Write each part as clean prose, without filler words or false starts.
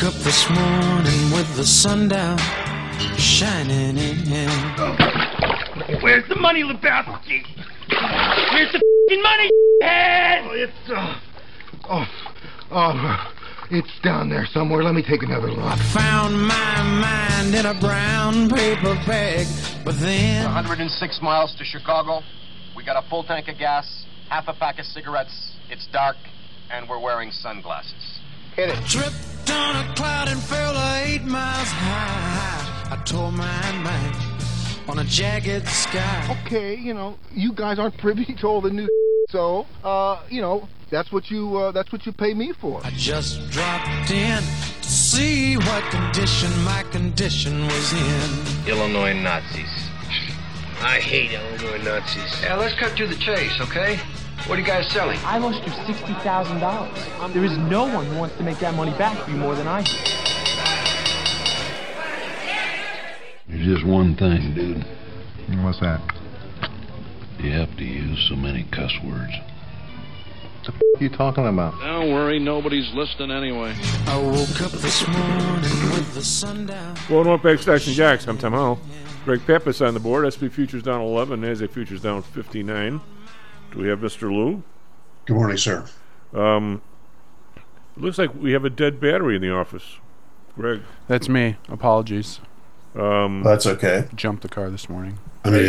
woke up this morning with the sun down, shining in. Where's the money, Lebowski? Where's the f***ing money, head? It's down there somewhere. Let me take another look. I found my mind in a brown paper bag, but then 106 miles to Chicago. We got a full tank of gas, half a pack of cigarettes. It's dark, and we're wearing sunglasses. Hit it. tripped on a cloud and fell 8 miles high. I tore my mind on a jagged sky. Okay, you guys aren't privy to all the new so, that's what you pay me for. I just dropped in to see what condition my condition was in. Illinois Nazis. I hate Illinois Nazis. Yeah, let's cut to the chase, okay? What are you guys selling? I lost you $60,000. There is no one who wants to make that money back for you more than I do. There's just one thing, dude. What's that? You have to use so many cuss words. What the f*** are you talking about? Don't worry, nobody's listening anyway. I woke up this morning with the sun down. Well, welcome back to Stocks and Jocks. I'm Tom Howell. Greg Pappas on the board. SP futures down 11. NASDAQ futures down 59. Do we have Mr. Lou? Good morning, sir. It looks like we have a dead battery in the office. Greg. That's me. Apologies. That's okay. Jumped the car this morning. I mean,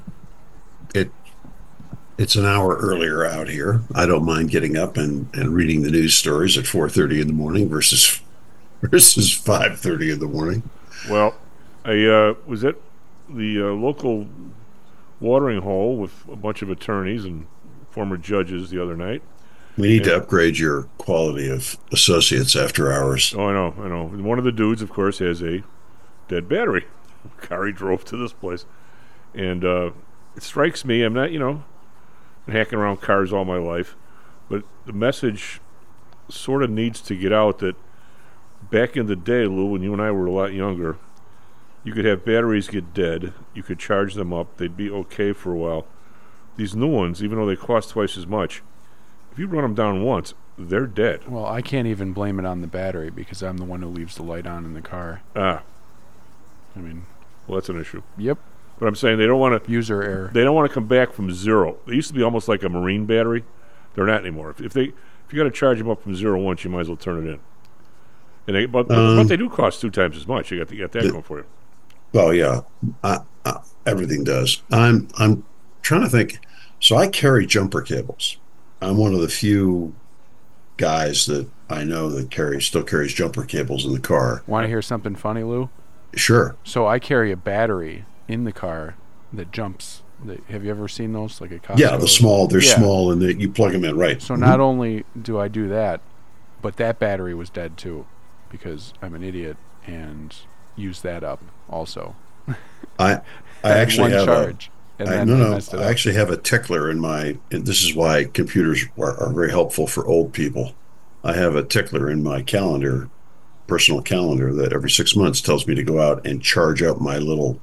it's an hour earlier out here. I don't mind getting up and reading the news stories at 4:30 in the morning versus 5:30 in the morning. Well, I was at the local watering hole with a bunch of attorneys and former judges the other night. We need to upgrade your quality of associates after hours. Oh, I know. And one of the dudes, of course, has a dead battery. Car he drove to this place. And it strikes me, I'm not, been hacking around cars all my life, but the message sort of needs to get out that back in the day, Lou, when you and I were a lot younger, you could have batteries get dead, you could charge them up, they'd be okay for a while. These new ones, even though they cost twice as much, if you run them down once, they're dead. Well, I can't even blame it on the battery because I'm the one who leaves the light on in the car. Well, that's an issue. Yep. But I'm saying they don't want to... User error. They don't want to come back from zero. They used to be almost like a marine battery. They're not anymore. If you got to charge them up from zero once, you might as well turn it in. But they do cost 2 times as much. You got that going for you. Well, yeah, everything does. I'm trying to think. So I carry jumper cables. I'm one of the few guys that I know that still carries jumper cables in the car. Want to hear something funny, Lou? Sure. So I carry a battery in the car that jumps. Have you ever seen those? Like a Costco? Yeah, they're small and you plug them in, right. So not only do I do that, but that battery was dead too because I'm an idiot and used that up also. I actually have charge. I actually have a tickler in my, and this is why computers are very helpful for old people. I have a tickler in my calendar, personal calendar, that every 6 months tells me to go out and charge up my little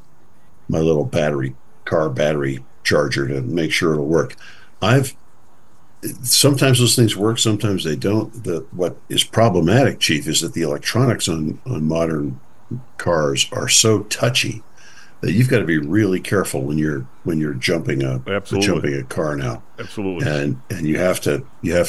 car battery charger to make sure it'll work. Sometimes those things work, sometimes they don't. What is problematic, Chief, is that the electronics on modern cars are so touchy that you've got to be really careful when you're jumping a car now. Absolutely. And you have to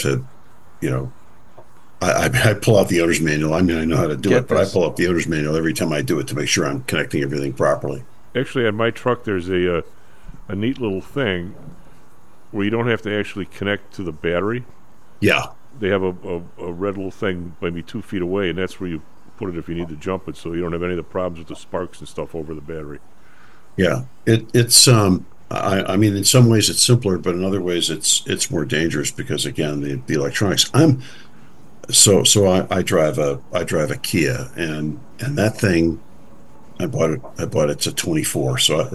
I pull out the owner's manual. I mean, I know how to do it, but I pull up the owner's manual every time I do it to make sure I'm connecting everything properly. Actually, on my truck, there's a neat little thing where you don't have to actually connect to the battery. Yeah. They have a red little thing maybe 2 feet away, and that's where you put it if you need to jump it, so you don't have any of the problems with the sparks and stuff over the battery. Yeah. It's I mean, in some ways it's simpler, but in other ways it's more dangerous because, again, the electronics. I drive a Kia, and that thing, I bought it to 24,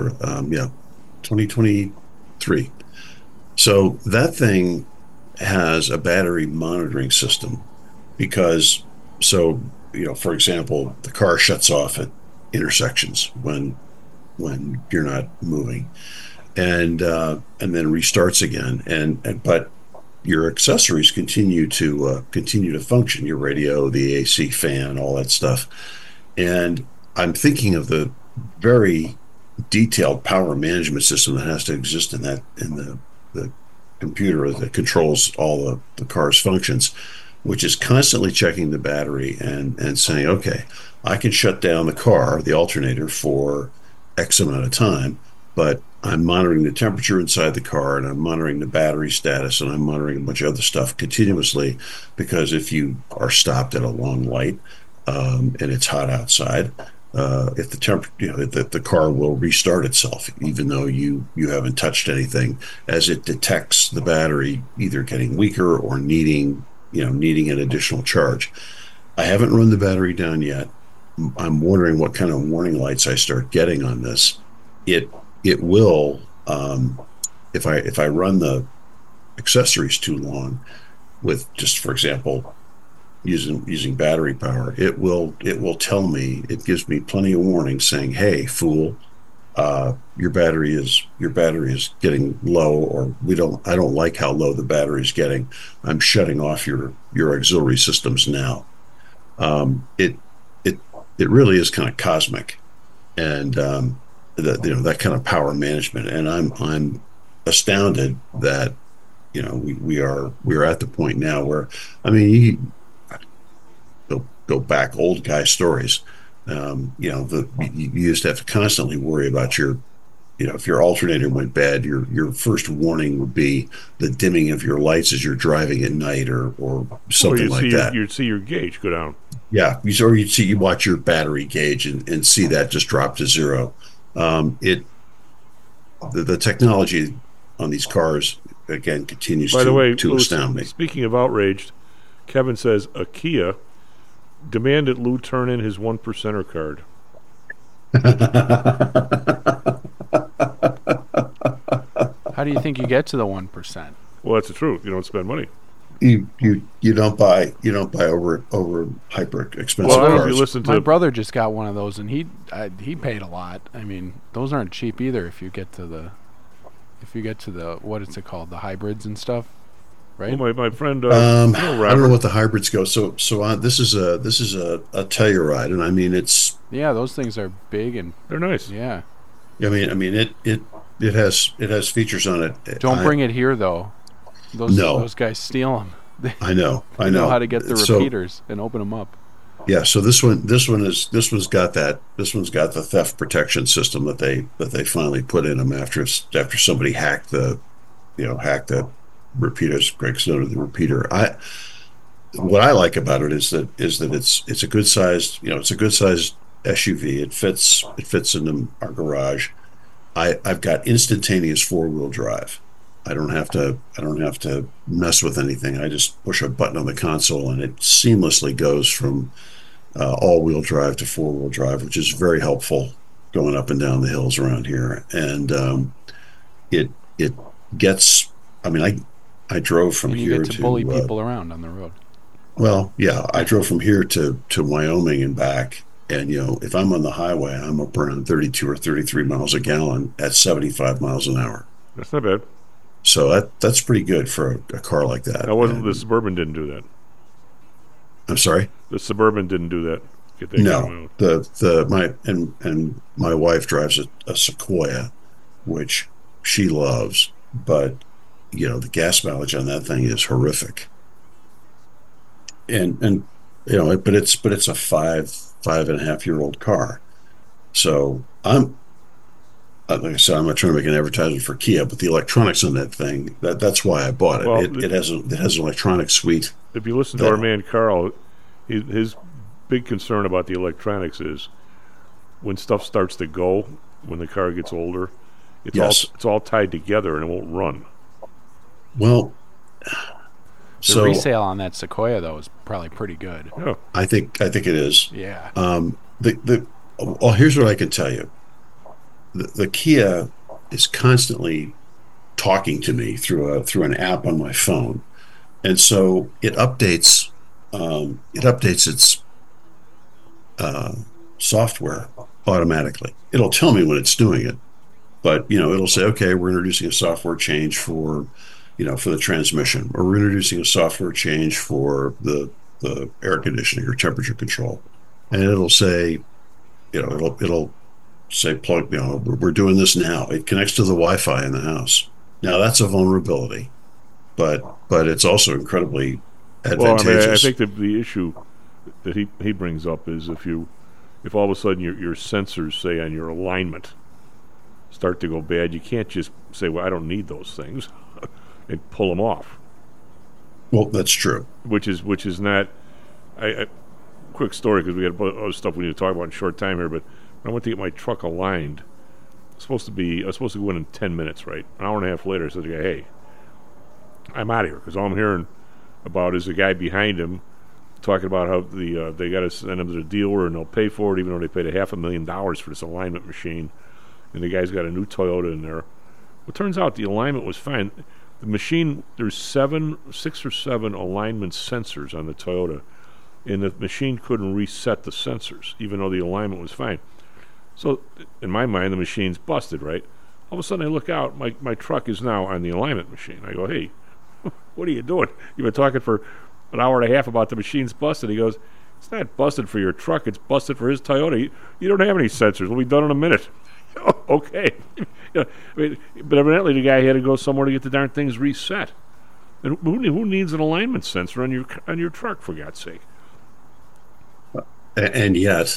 2023. So that thing has a battery monitoring system because, for example, the car shuts off at intersections when you're not moving, and then restarts again. But your accessories continue to function, your radio, the AC fan, all that stuff. And I'm thinking of the very detailed power management system that has to exist in the computer that controls all the car's functions, which is constantly checking the battery and saying, okay, I can shut down the car, the alternator, for X amount of time, but I'm monitoring the temperature inside the car, and I'm monitoring the battery status, and I'm monitoring a bunch of other stuff continuously, because if you are stopped at a long light and it's hot outside, if the temperature, the car will restart itself, even though you haven't touched anything, as it detects the battery either getting weaker or needing an additional charge. I haven't run the battery down yet. I'm wondering what kind of warning lights I start getting on this. It will, if I run the accessories too long, with just, for example, using battery power, it will tell me, it gives me plenty of warning saying, hey, fool, your battery is getting low, or I don't like how low the battery is getting. I'm shutting off your auxiliary systems now. It really is kind of cosmic, and that kind of power management. And I'm astounded that we are at the point now where, I mean, you go back old guy stories. You used to have to constantly worry about if your alternator went bad, your first warning would be the dimming of your lights as you're driving at night, or something like that. You'd see your gauge go down. Yeah, you watch your battery gauge and see that just drop to zero. The technology on these cars again continues to astound me. Speaking of outraged, Kevin says a Kia demanded Lou turn in his 1%er card. How do you think you get to the 1%? Well, that's the truth. You don't spend money. You don't buy over hyper expensive cars. My brother just got one of those, and he paid a lot. I mean, those aren't cheap either. If you get to the what is it called, the hybrids and stuff, right? Well, my friend, I don't know what the hybrids go. So this is a Telluride, and I mean it's those things are big and they're nice. Yeah, I mean it has features on it. Don't bring it here though. Those guys steal them. I know. They know how to get the repeaters and open them up. Yeah, so this one's got the theft protection system that they finally put in them after somebody hacked the repeaters. Greg Snowden, the repeater. What I like about it is that it's a good sized SUV. It fits into our garage. I've got instantaneous 4-wheel drive. I don't have to mess with anything. I just push a button on the console and it seamlessly goes from all-wheel drive to 4-wheel drive, which is very helpful going up and down the hills around here. And it gets. I mean, I drove from here to bully people around on the road. Well, yeah, I drove from here to Wyoming and back. And, if I'm on the highway, I'm up around 32 or 33 miles a gallon at 75 miles an hour. That's not bad. So that's pretty good for a car like that. The Suburban didn't do that. I'm sorry? The Suburban didn't do that. No. My wife drives a Sequoia, which she loves, but the gas mileage on that thing is horrific. But it's a 5.5-year-old car. So like I said, I'm not trying to make an advertisement for Kia, but the electronics on that thing, that's why I bought it. Well, it has an electronic suite. If you listen to our man Carl, his big concern about the electronics is when stuff starts to go, when the car gets older, it's all tied together and it won't run. Well, the resale on that Sequoia though is probably pretty good. Yeah. I think it is. Yeah. Here's what I can tell you. The Kia is constantly talking to me through an app on my phone, and so it updates its software automatically. It'll tell me when it's doing it, but it'll say, okay, we're introducing a software change for for the transmission, or we're introducing a software change for the air conditioning or temperature control, and it'll say, it'll say plug, we're doing this now. It connects to the Wi-Fi in the house. Now that's a vulnerability, but it's also incredibly advantageous. Well, I think that the issue that he brings up is if all of a sudden your sensors, say on your alignment, start to go bad, you can't just say, well, I don't need those things, and pull them off. Well, that's true. Which is not. Quick story, because we got other stuff we need to talk about in a short time here. But when I went to get my truck aligned, I was supposed to go in 10 minutes, right? An hour and a half later, I said to the guy, "Hey, I'm out of here," because all I'm hearing about is the guy behind him talking about how they got to send him to the dealer and they'll pay for it, even though they paid $500,000 for this alignment machine, and the guy's got a new Toyota in there. Well, it turns out the alignment was fine. The machine, there's 6 or 7 alignment sensors on the Toyota, and the machine couldn't reset the sensors, even though the alignment was fine. So, in my mind, the machine's busted, right? All of a sudden, I look out, my truck is now on the alignment machine. I go, "Hey, what are you doing? You've been talking for an hour and a half about the machine's busted." He goes, "It's not busted for your truck, it's busted for his Toyota. You don't have any sensors. We'll be done in a minute." Okay. But evidently the guy had to go somewhere to get the darn things reset. And who needs an alignment sensor on your truck, for God's sake? And yet,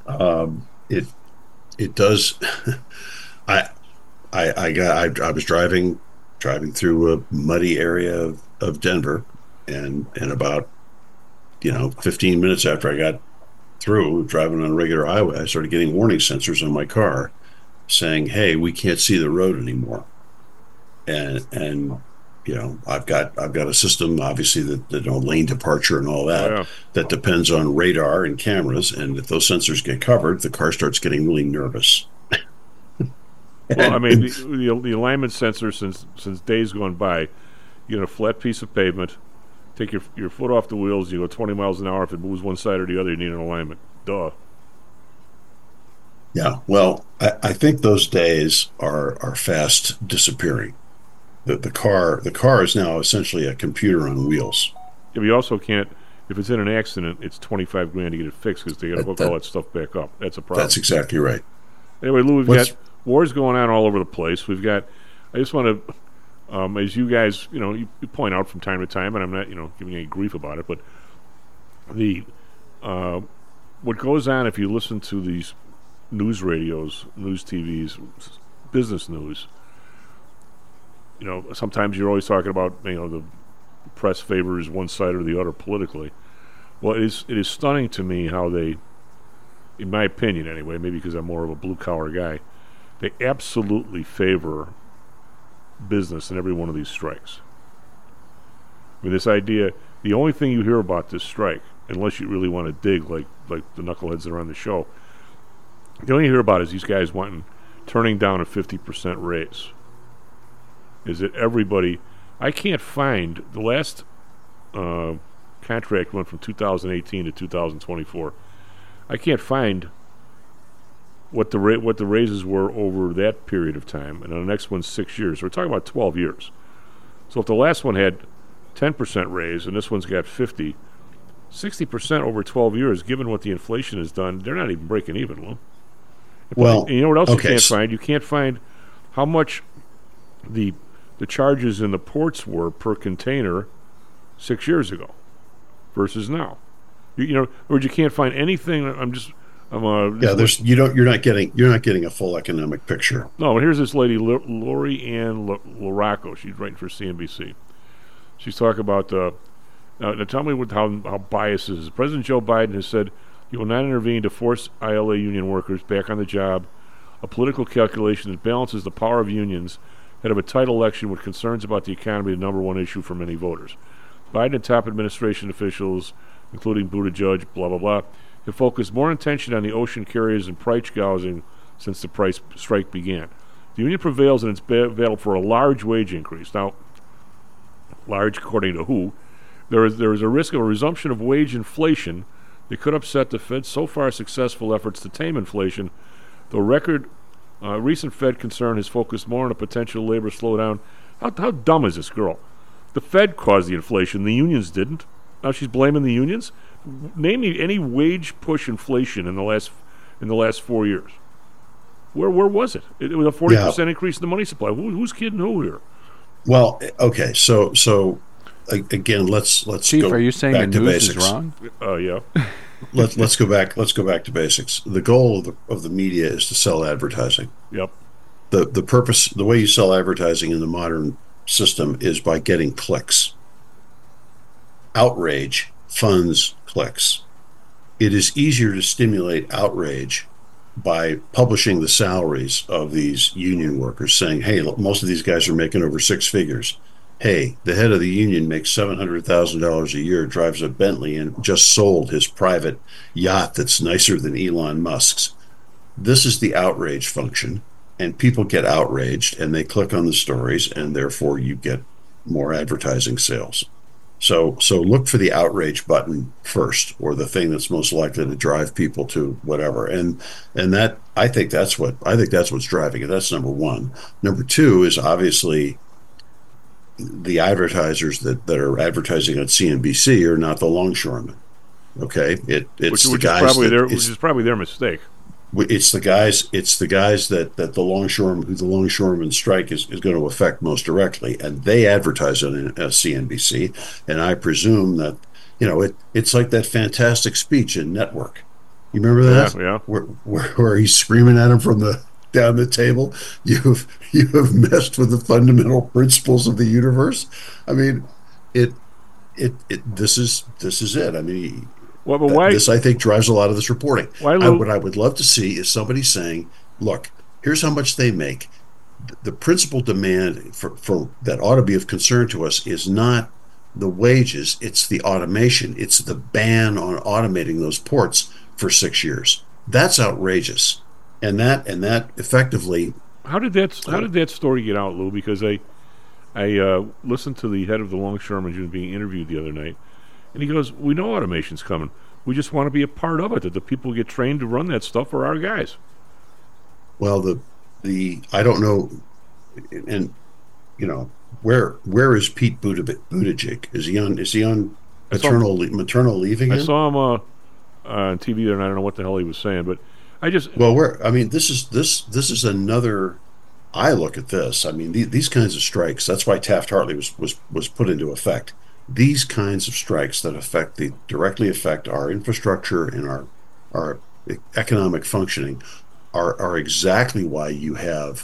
it does. I was driving through a muddy area of Denver, and about 15 minutes after I got through driving on a regular highway, I started getting warning sensors on my car saying, "Hey, we can't see the road anymore." And I've got a system, obviously, that lane departure and all that, that depends on radar and cameras, and if those sensors get covered, the car starts getting really nervous. Well, I mean, the alignment sensor, since days gone by, you get a flat piece of pavement, take your foot off the wheels, you go 20 miles an hour. If it moves one side or the other, you need an alignment. Duh. Yeah, well, I think those days are fast disappearing. The car is now essentially a computer on wheels. Yeah, but you also can't, if it's in an accident, it's $25,000 to get it fixed, because they got to hook all that stuff back up. That's a problem. That's exactly right. Anyway, Lou, we've got wars going on all over the place. I just want to, as you guys, you point out from time to time, and I'm not, giving any grief about it, but what goes on if you listen to these news radios, news TVs, business news, sometimes you're always talking about, the press favors one side or the other politically. Well, it is stunning to me how they, in my opinion anyway, maybe because I'm more of a blue-collar guy, they absolutely favor business in every one of these strikes. I mean, this idea, the only thing you hear about this strike, unless you really want to dig like the knuckleheads that are on the show, the only thing you hear about is these guys turning down a 50% raise. Is that everybody, I can't find, the last contract went from 2018 to 2024. I can't find what the raises were over that period of time, and the next one's 6 years. So we're talking about 12 years. So if the last one had 10% raise and this one's got 60% over 12 years, given what the inflation has done, they're not even breaking even, Lou. Well, and you know what else you can't find? You can't find how much the charges in the ports were per container 6 years ago versus now. Or you can't find anything. You're not getting a full economic picture. No, and here's this lady, Lori Ann Laraco. She's writing for CNBC. She's talking about now tell me how biased this is. President Joe Biden has said he will not intervene to force ILA union workers back on the job, a political calculation that balances the power of unions ahead of a tight election with concerns about the economy, the number one issue for many voters. Biden and top administration officials, including Buttigieg, blah, blah, blah, have focused more attention on the ocean carriers and price gouging since the price strike began. The union prevails in its battle for a large wage increase. Now, large according to who? There is a risk of a resumption of wage inflation that could upset the Fed's so far successful efforts to tame inflation, though recent Fed concern has focused more on a potential labor slowdown How dumb is this girl? The Fed caused the inflation. The unions didn't. Now she's blaming the unions. Name me any wage push inflation in the last 4 years. Where was it? It was a 40% increase in the money supply. Who's kidding who here? Well, okay, so again, let's Chief, go are you saying back the to news basics. is wrong? Yeah. Let's go back to basics. The goal of the media is to sell advertising. Yep. The purpose, the way you sell advertising in the modern system is by getting clicks. Outrage funds clicks. It is easier to stimulate outrage by publishing the salaries of these union workers, saying, hey, look, most of these guys are making over six figures. Hey, the head of the union makes $700,000 a year, drives a Bentley, and just sold his private yacht that's nicer than Elon Musk's. This is the outrage function, and people get outraged, and they click on the stories, and therefore you get more advertising sales. So look for the outrage button first, or the thing that's most likely to drive people to whatever. And that I think that's what's driving it. That's number one. Number two is obviously the advertisers that are advertising on CNBC are not the longshoremen. Okay, it's the guys which is probably their mistake. It's the guys that the longshoreman strike is going to affect most directly, and they advertise on CNBC. And I presume that it's like that fantastic speech in Network. You remember that? Yeah. Where he's screaming at him from down the table. You have messed with the fundamental principles of the universe. I mean, this is it. I mean. Well, but why? This, I think, drives a lot of this reporting. What I would love to see is somebody saying, look, here's how much they make. The principal demand for that ought to be of concern to us is not the wages, it's the automation. It's the ban on automating those ports for 6 years. That's outrageous. And that effectively... How did that story get out, Lou? Because I listened to the head of the longshoremen who was being interviewed the other night, and he goes, we know automation's coming. We just want to be a part of it, that the people who get trained to run that stuff are our guys. Well, the I don't know, and where is Pete Buttigieg? Is he on maternal leave again? I saw him on TV there, and I don't know what the hell he was saying, but this is another. I look at this. I mean, these kinds of strikes. That's why Taft-Hartley was put into effect. These kinds of strikes that directly affect our infrastructure and our economic functioning are exactly why you have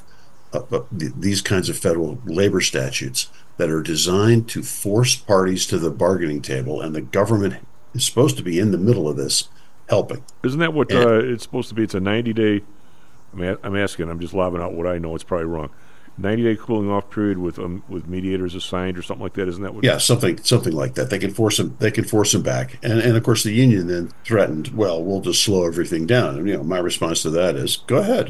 these kinds of federal labor statutes that are designed to force parties to the bargaining table, and the government is supposed to be in the middle of this, helping. Isn't that what it's supposed to be? It's a 90-day. I'm asking. I'm just lobbing out what I know. It's probably wrong. 90-day cooling off period with mediators assigned or something like that. Isn't that what? Yeah, something like that. They can force them back, and of course the union then threatened, well, we'll just slow everything down. And my response to that is, go ahead,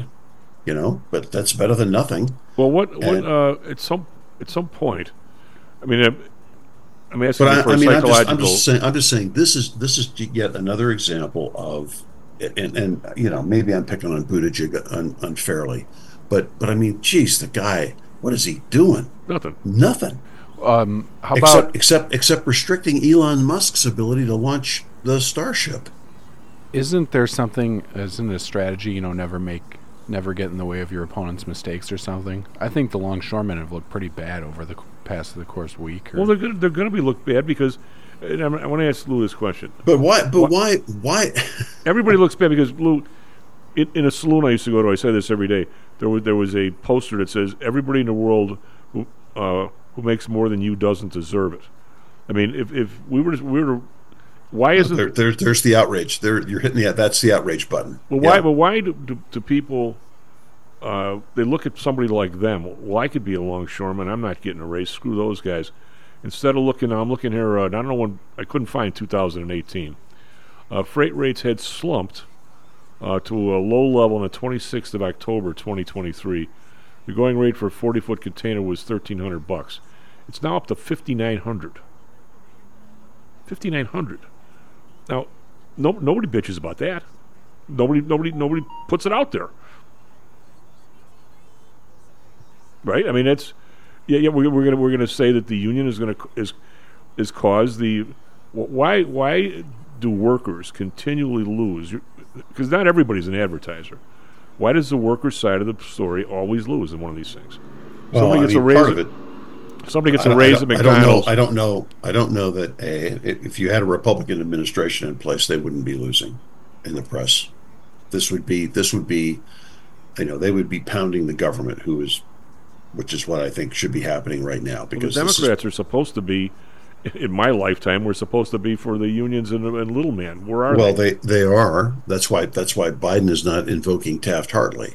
but that's better than nothing. Well, at some point, I mean, I'm asking you for a psychological. I'm just saying this is yet another example of, and maybe I'm picking on Buttigieg unfairly. But I mean, geez, the guy, what is he doing? Nothing. How about except restricting Elon Musk's ability to launch the Starship? Isn't there something? Isn't a strategy? Never get in the way of your opponent's mistakes or something. I think the longshoremen have looked pretty bad over the past of the course week. Well, they're going to be looked bad because. And I want to ask Lou this question. But why? Why? Everybody looks bad because Lou. In a saloon I used to go to, I say this every day. There was a poster that says, "Everybody in the world who makes more than you doesn't deserve it." I mean, if we were to, why isn't there's the outrage? You're hitting that's the outrage button. Well, why? But why do people? They look at somebody like them. Well, I could be a longshoreman. I'm not getting a raise. Screw those guys. Instead of looking, I'm looking here. I don't know when. I couldn't find 2018. Freight rates had slumped. To a low level on the 26th of October 2023. The going rate for a 40-foot container was $1,300. It's now up to $5,900. $5,900. Now, nobody bitches about that. Nobody puts it out there. Right? I mean, Yeah. We're gonna say that the union is caused the why do workers continually lose? Because not everybody's an advertiser. Why does the workers' side of the story always lose in one of these things? Well, somebody gets a raise. Somebody gets a raise at McDonald's. I don't know that if you had a Republican administration in place, they wouldn't be losing in the press. This would be, they would be pounding the government, which is what I think should be happening right now. Because the Democrats are supposed to be, in my lifetime, we're supposed to be for the unions and little man. Where are they? Well, they are. That's why Biden is not invoking Taft-Hartley,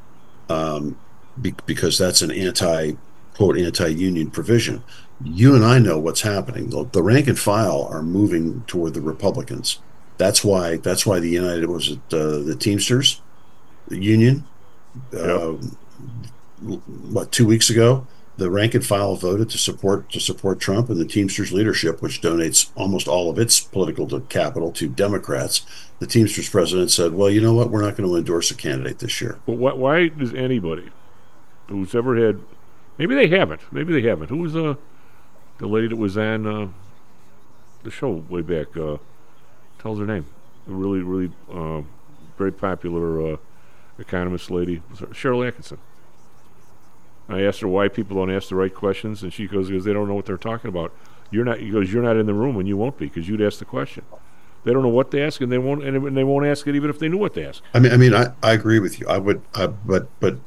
because that's an anti-union provision. You and I know what's happening. The rank and file are moving toward the Republicans. That's why the United the Teamsters union. Yep. 2 weeks ago, the rank and file voted to support Trump and the Teamsters leadership, which donates almost all of its political capital to Democrats. The Teamsters president said, "Well, you know what? We're not going to endorse a candidate this year." But why does anybody who's ever had? Maybe they haven't. Who was the lady that was on the show way back? Tells her name. A really very popular economist lady, Cheryl Atkinson. I asked her why people don't ask the right questions, and she goes, because they don't know what they're talking about. You're not in the room, and you won't be, because you'd ask the question. They don't know what to ask, and they won't ask it even if they knew what to ask. I mean, I agree with you. But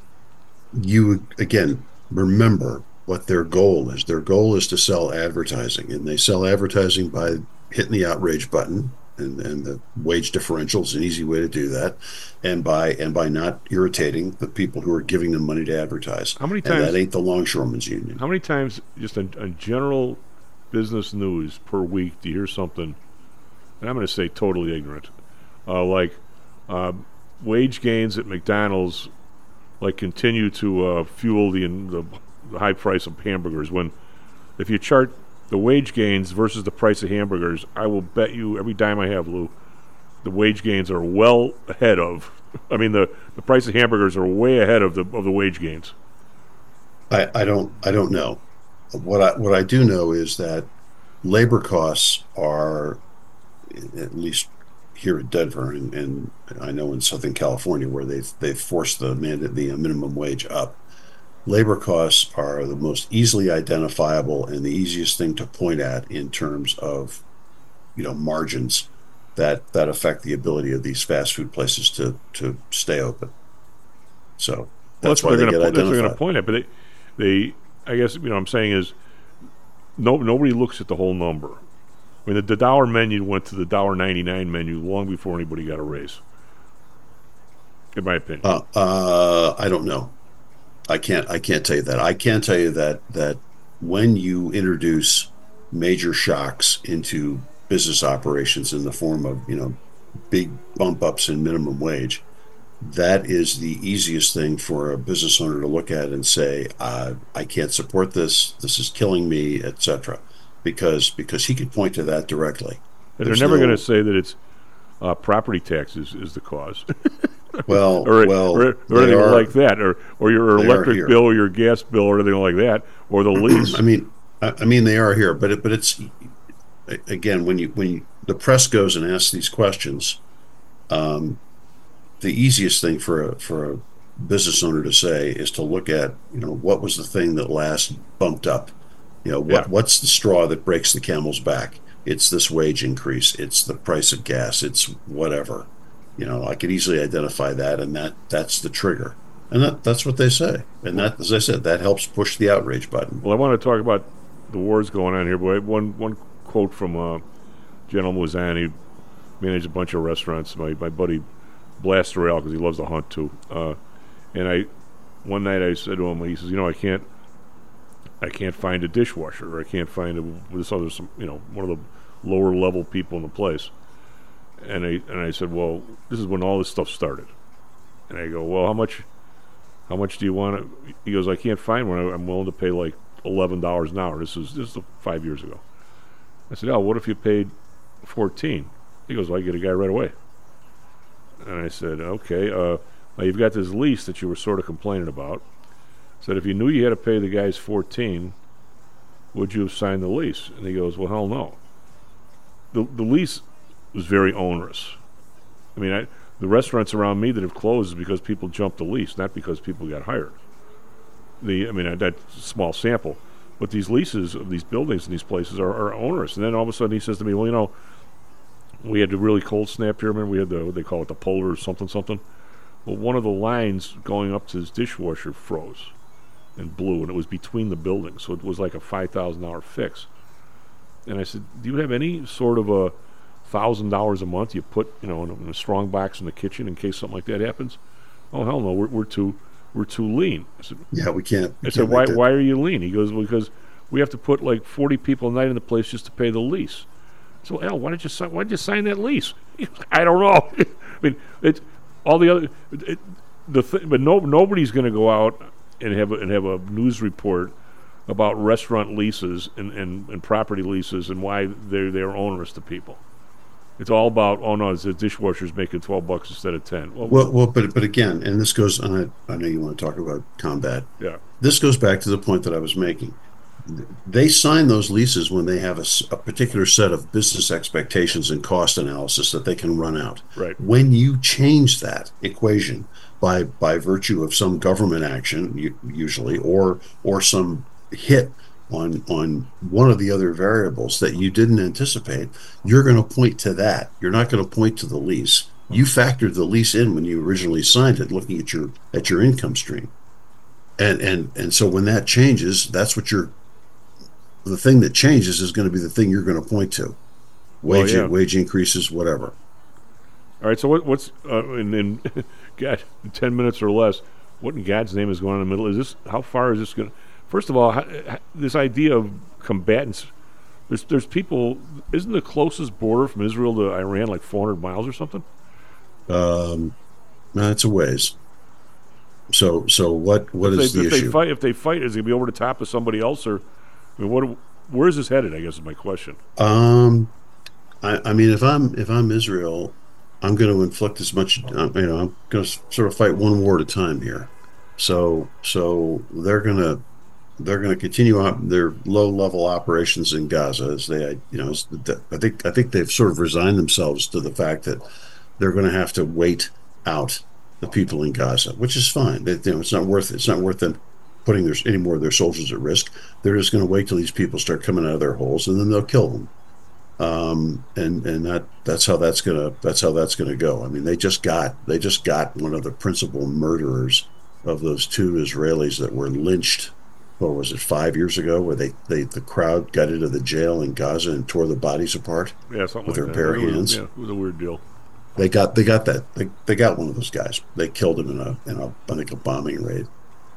you again remember what their goal is. Their goal is to sell advertising, and they sell advertising by hitting the outrage button, and the wage differential is an easy way to do that, and by not irritating the people who are giving them money to advertise. How many times? And that ain't the Longshoremen's Union. How many times, just on general business news per week, do you hear something? And I'm going to say totally ignorant, like wage gains at McDonald's, like continue to fuel the high price of hamburgers. When if you chart the wage gains versus the price of hamburgers, I will bet you every dime I have, Lou, the wage gains are well ahead of. I mean, the price of hamburgers are way ahead of the wage gains. I don't know. What I do know is that labor costs are, at least here in Denver, and I know in Southern California where they've forced the minimum wage up. Labor costs are the most easily identifiable and the easiest thing to point at in terms of, margins that affect the ability of these fast food places to stay open. So that's why they get identified. That's what they're going to point at. But they, I guess, what I'm saying is, nobody looks at the whole number. I mean, the dollar menu went to the $1.99 menu long before anybody got a raise. In my opinion. I don't know. I can't tell you that. I can tell you that when you introduce major shocks into business operations in the form of, big bump ups in minimum wage, that is the easiest thing for a business owner to look at and say, I can't support this. This is killing me, etc. Because he could point to that directly. And they're never going to say that it's property taxes is the cause. or anything like that, or your electric bill, or your gas bill, or anything like that, or the lease. I mean, they are here, but it's again when the press goes and asks these questions, the easiest thing for a business owner to say is to look at what was the thing that last bumped up, what's the straw that breaks the camel's back? It's this wage increase. It's the price of gas. It's whatever. I could easily identify that, and that's the trigger. And that's what they say. And that, as I said, that helps push the outrage button. Well, I want to talk about the wars going on here, but one quote from a gentleman who was on. He managed a bunch of restaurants. My buddy Blaster Al, because he loves to hunt too. And one night I said to him, he says, I can't find a dishwasher, or I can't find this other, one of the lower level people in the place. And I said, well, this is when all this stuff started. And I go, well, how much do you want to? He goes, I can't find one. I'm willing to pay like $11 an hour. This is 5 years ago. I said, oh, what if you paid $14? He goes, well, I get a guy right away. And I said, okay. Now you've got this lease that you were sort of complaining about. said, if you knew you had to pay the guys 14, would you have signed the lease? And he goes, well, hell no. The lease was very onerous. I mean, the restaurants around me that have closed is because people jumped the lease, not because people got hired. That's a small sample. But these leases of these buildings and these places are onerous. And then all of a sudden he says to me, well, you know, we had the really cold snap here. Remember, we had what they call it, the polar something. Well, one of the lines going up to his dishwasher froze and blew, and it was between the buildings. So it was like a $5,000 fix. And I said, do you have any sort of a $1,000 a month you put, in a strong box in the kitchen in case something like that happens? Oh, hell no, we're too lean. I said, yeah, we can't. I said, why are you lean? He goes, well, because we have to put like 40 people a night in the place just to pay the lease. So, Al, why did you sign that lease? I don't know. I mean, it's all the other but nobody's going to go out and have a news report about restaurant leases and property leases and why they're onerous to people. It's all about, oh no, the dishwasher's making $12 instead of 10. But again, and this goes on. I know you want to talk about combat. Yeah. This goes back to the point that I was making. They sign those leases when they have a particular set of business expectations and cost analysis that they can run out. Right. When you change that equation by virtue of some government action, usually, or some hit on one of the other variables that you didn't anticipate, you're going to point to that. You're not going to point to the lease. You factored the lease in when you originally signed it, looking at your income stream, and so when that changes, that's what the thing that changes is going to be the thing you're going to point to. Wage increases, whatever. All right. So what's in God, 10 minutes or less? What in God's name is going on in the middle? Is this, how far is this going? First of all, this idea of combatants. There's people. Isn't the closest border from Israel to Iran like 400 miles or something? No, it's a ways. So what is the issue? If they fight, is it going to be over the top of somebody else, or I mean, where is this headed? I guess is my question. I mean, if I'm Israel, I'm going to inflict as much. I'm going to sort of fight one war at a time here. So they're going to continue their low-level operations in Gaza as they, I think they've sort of resigned themselves to the fact that they're going to have to wait out the people in Gaza, which is fine. It's not worth them putting any more of their soldiers at risk. They're just going to wait till these people start coming out of their holes, and then they'll kill them. And that's how that's gonna go. I mean, they just got one of the principal murderers of those two Israelis that were lynched. What was it, 5 years ago, where the crowd got into the jail in Gaza and tore the bodies apart? Yeah, something with like their bare hands. Yeah, it was a weird deal. They got that. They got one of those guys. They killed him in a bombing raid.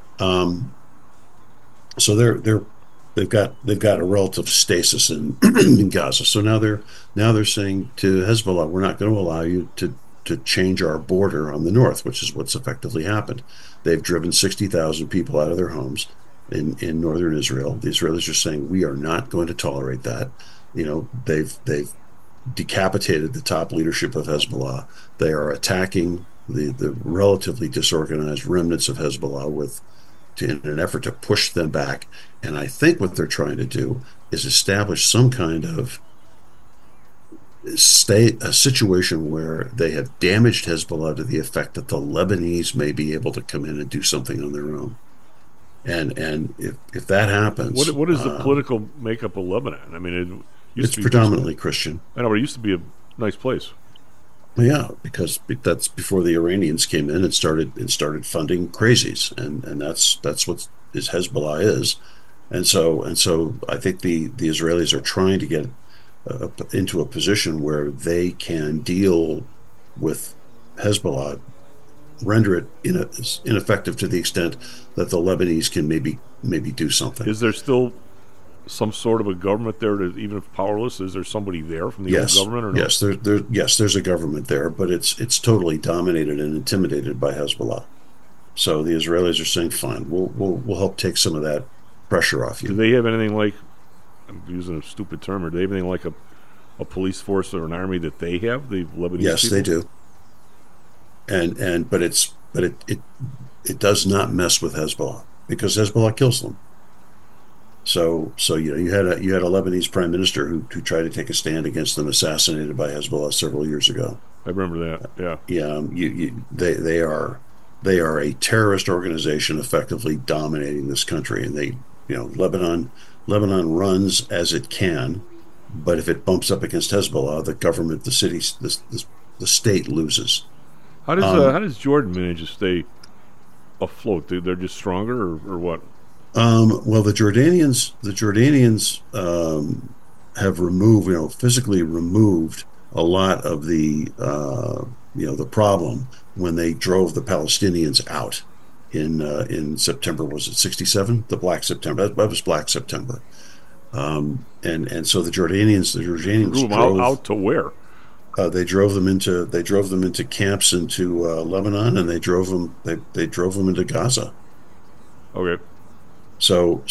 So they've got a relative stasis in in Gaza. So now they're saying to Hezbollah, we're not going to allow you to change our border on the north, which is what's effectively happened. They've driven 60,000 people out of their homes in northern Israel. The Israelis are saying we are not going to tolerate that. They've decapitated the top leadership of Hezbollah. They are attacking the relatively disorganized remnants of Hezbollah in an effort to push them back. And I think what they're trying to do is establish some kind of a situation where they have damaged Hezbollah to the effect that the Lebanese may be able to come in and do something on their own. And if that happens, what is the political makeup of Lebanon? I mean, it's predominantly Christian. I know, but it used to be a nice place. Yeah, because that's before the Iranians came in and started funding crazies, and that's what Hezbollah is, and so I think the Israelis are trying to get into a position where they can deal with Hezbollah, render it ineffective to the extent that the Lebanese can maybe do something. Is there still some sort of a government there, even if powerless? Is there somebody there from the old government or no? Yes, there's a government there, but it's totally dominated and intimidated by Hezbollah. So the Israelis are saying, fine, we'll help take some of that pressure off you. Do they have anything like, I'm using a stupid term, or do they have anything like a police force or an army that they have, the Lebanese Yes, people? They do. But it does not mess with Hezbollah. because Hezbollah kills them. So you had a Lebanese prime minister who tried to take a stand against them, assassinated by Hezbollah several years ago. I remember that. Yeah. Yeah. They are a terrorist organization, effectively dominating this country, and Lebanon runs as it can, but if it bumps up against Hezbollah, the government, the city, the state loses. How does Jordan manage to stay afloat? They're just stronger, or what? Well, the Jordanians have physically removed a lot of the the problem when they drove the Palestinians out in September. Was it 67? The Black September. That was Black September. And so the Jordanians drove out to where? They drove them into camps into Lebanon, and they drove them into Gaza. Okay. So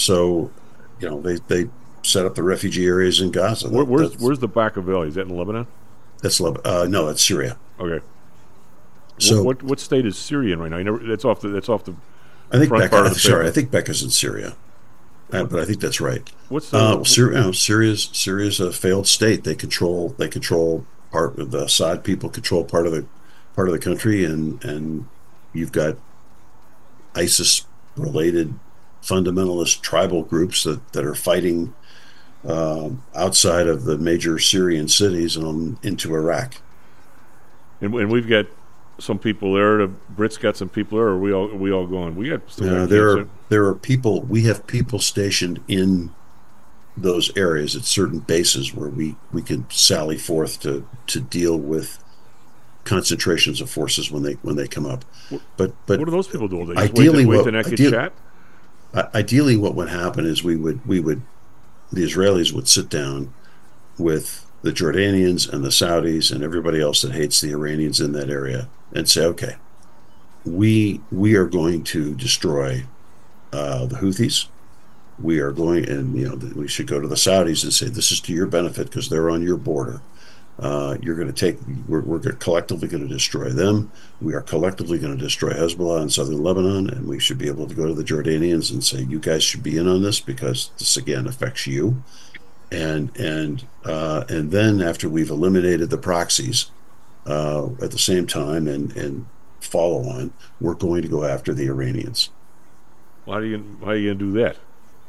they set up the refugee areas in Gaza. Where's the Bekaa Valley? Is that in Lebanon? That's no, that's Syria. Okay. So what state is Syria in right now? That's off the I think front part of the sorry, I think Bekaa is in Syria. But I think that's right. What's the Syria's a failed state. They control part of the Assad people control part of the country, and you've got ISIS related fundamentalist tribal groups that are fighting outside of the major Syrian cities and into Iraq. And we've got some people there. The Brits got some people there. Or are we all going? We got there are people. We have people stationed in those areas at certain bases where we can sally forth to deal with concentrations of forces when they come up. But what do those people do? They just ideally, wait to not get shot? Ideally, what would happen is the Israelis would sit down with the Jordanians and the Saudis and everybody else that hates the Iranians in that area and say, okay, we are going to destroy the Houthis. We are going, and we should go to the Saudis and say, this is to your benefit because they're on your border. You're going to we're collectively going to destroy them. We are collectively going to destroy Hezbollah in southern Lebanon, and we should be able to go to the Jordanians and say, you guys should be in on this because this again affects you. And then after we've eliminated the proxies at the same time and follow on, we're going to go after the Iranians. How are you going to do that?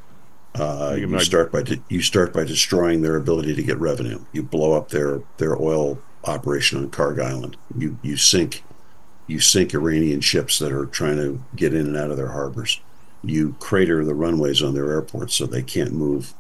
You start by destroying their ability to get revenue. You blow up their oil operation on Karg Island. You sink Iranian ships that are trying to get in and out of their harbors. You crater the runways on their airports so they can't move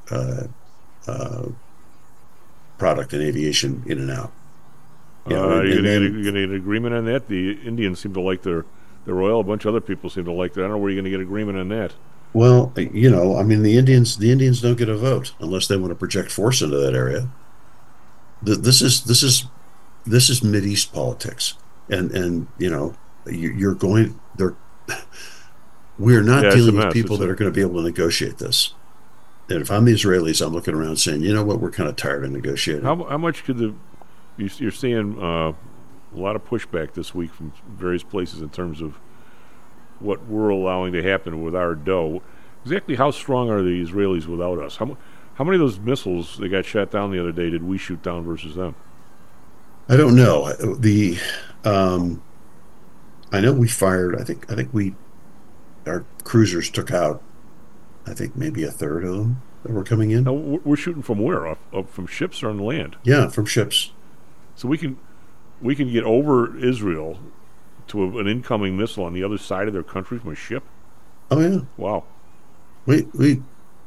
product and aviation in and out. Are you going to get an agreement on that? The Indians seem to like their oil. A bunch of other people seem to like that. I don't know where you're going to get agreement on that. Well, the Indians don't get a vote unless they want to project force into that area. This is Mideast politics, and you're going there. We're not dealing with people that are going to be able to negotiate this. And if I'm the Israelis, I'm looking around saying, you know what, we're kind of tired of negotiating. How much could you're seeing a lot of pushback this week from various places in terms of what we're allowing to happen with our dough. Exactly how strong are the Israelis without us? How many of those missiles that got shot down the other day did we shoot down versus them? I don't know. I know we fired. I think our cruisers took out. I think maybe a third of them that were coming in. Now, we're shooting from where? Up from ships or on land? Yeah, from ships. So we can get over Israel to an incoming missile on the other side of their country from a ship? Oh yeah. Wow. The